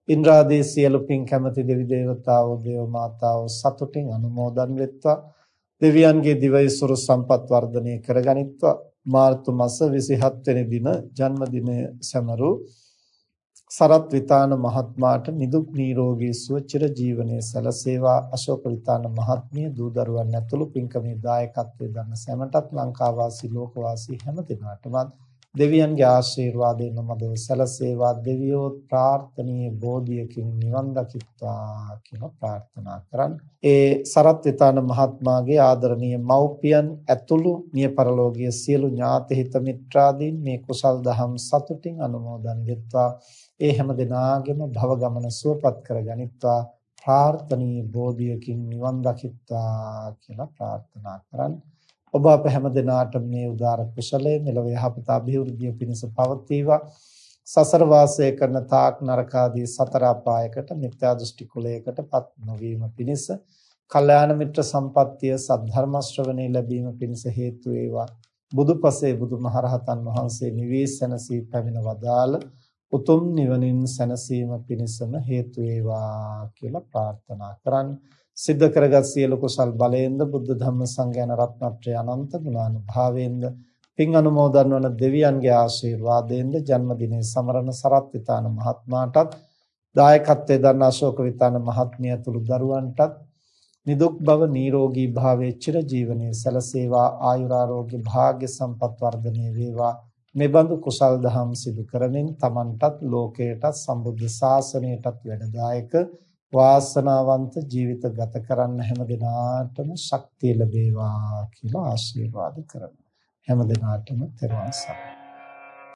ඉන්ද්‍රාදී සියලු පින් කැමැති දෙවි දේවතාවෝ දේව මාතාවෝ සතුටින් අනුමෝදන් වෙත්වා. දෙවියන්ගේ දිවයිසුරු සම්පත් වර්ධනය කරගනිත්වා. මාර්තු මාස විසිහත් වෙනි දින ජන්මදිනය සැමරු සරත් විතාන මහත්මයාට නිදුක් නිරෝගී සුව චිර ජීවනයේ සැලසේවා. අශෝක විතාන මහත්මිය දූ දරුවන් ඇතුළු පින්කමේ දායකත්වයෙන් දරන සැමටත් ලංකාවාසී ලෝකවාසී හැම දිනාටම දෙවියන්ගේ ආශිර්වාදයෙන් මදව සැලසේවා. දෙවියෝ ප්‍රාර්ථනීය බෝධියකින් නිවන් දකිත්වා කියලා ප්‍රාර්ථනා කරන්. ඒ සරත් විතාන මහත්මයාගේ ආදරණීය මව්පියන් ඇතුළු මිය පරලෝකීය සියලු ඥාති හිත මිත්‍රාදීන් මේ කුසල් දහම් සතුටින් අනුමෝදන් වෙත්වා. ඒ හැම දිනාගෙම භව ගමන සුවපත් කරගනිත්වා. ප්‍රාර්ථනීය බෝධියකින් නිවන් දකිත්වා කියලා ප්‍රාර්ථනා කරන්. ඔබ අප හැම දිනාට මේ උදාර කුසලයේ මෙලොව යහපත අභිවෘද්ධිය පිණිස පවතිවා. සසර වාසය කරන තාක් නරකාදී සතර අපායකට මිත්‍යා දෘෂ්ටි කුලයකටපත් නොවීම පිණිස, කල්යාණ මිත්‍ර සම්පත්තිය සද්ධර්ම ශ්‍රවණේ ලැබීම පිණිස හේතු වේවා. බුදුපසේ බුදුමහරහතන් වහන්සේ නිවී සැනසී පැමිණ වදාළ උතුම් නිවනින් සැනසීම පිණිසම හේතු වේවා කියලා ප්‍රාර්ථනා කරන්. සිද්ධ කරගත් සියලු කුසල් බලයෙන්ද බුද්ධ ධම්ම සංඝයාන රත්නත්‍රය අනන්ත ගුණානුභාවයෙන්ද පින් අනුමෝදන් වන දෙවියන්ගේ ආශිර්වාදයෙන්ද ජන්මදිනයේ සමරන සරත් විතාන මහත්මයාටත් දායකත්වයෙන් දරන අශෝක විතාන මහත්මිය ඇතුළු දරුවන්ටත් නිදුක් බව නිරෝගී භාවයේ චිර ජීවනයේ සැලසේවා. ආයුරාෝග්‍ය භාග්‍ය සම්පත් වර්ධනයේ වේවා. මෙබඳු කුසල් දහම් සිදු කරමින් තමන්ටත් ලෝකයටත් සම්බුද්ධ ශාසනයටත් වැඩදායක වාසනාවන්ත ජීවිත ගත කරන්න හැම දිනාටම ශක්තිය ලැබේවා කියලා ආශිර්වාද කරනවා. හැම දිනාටම තෙරුවන් සරණයි.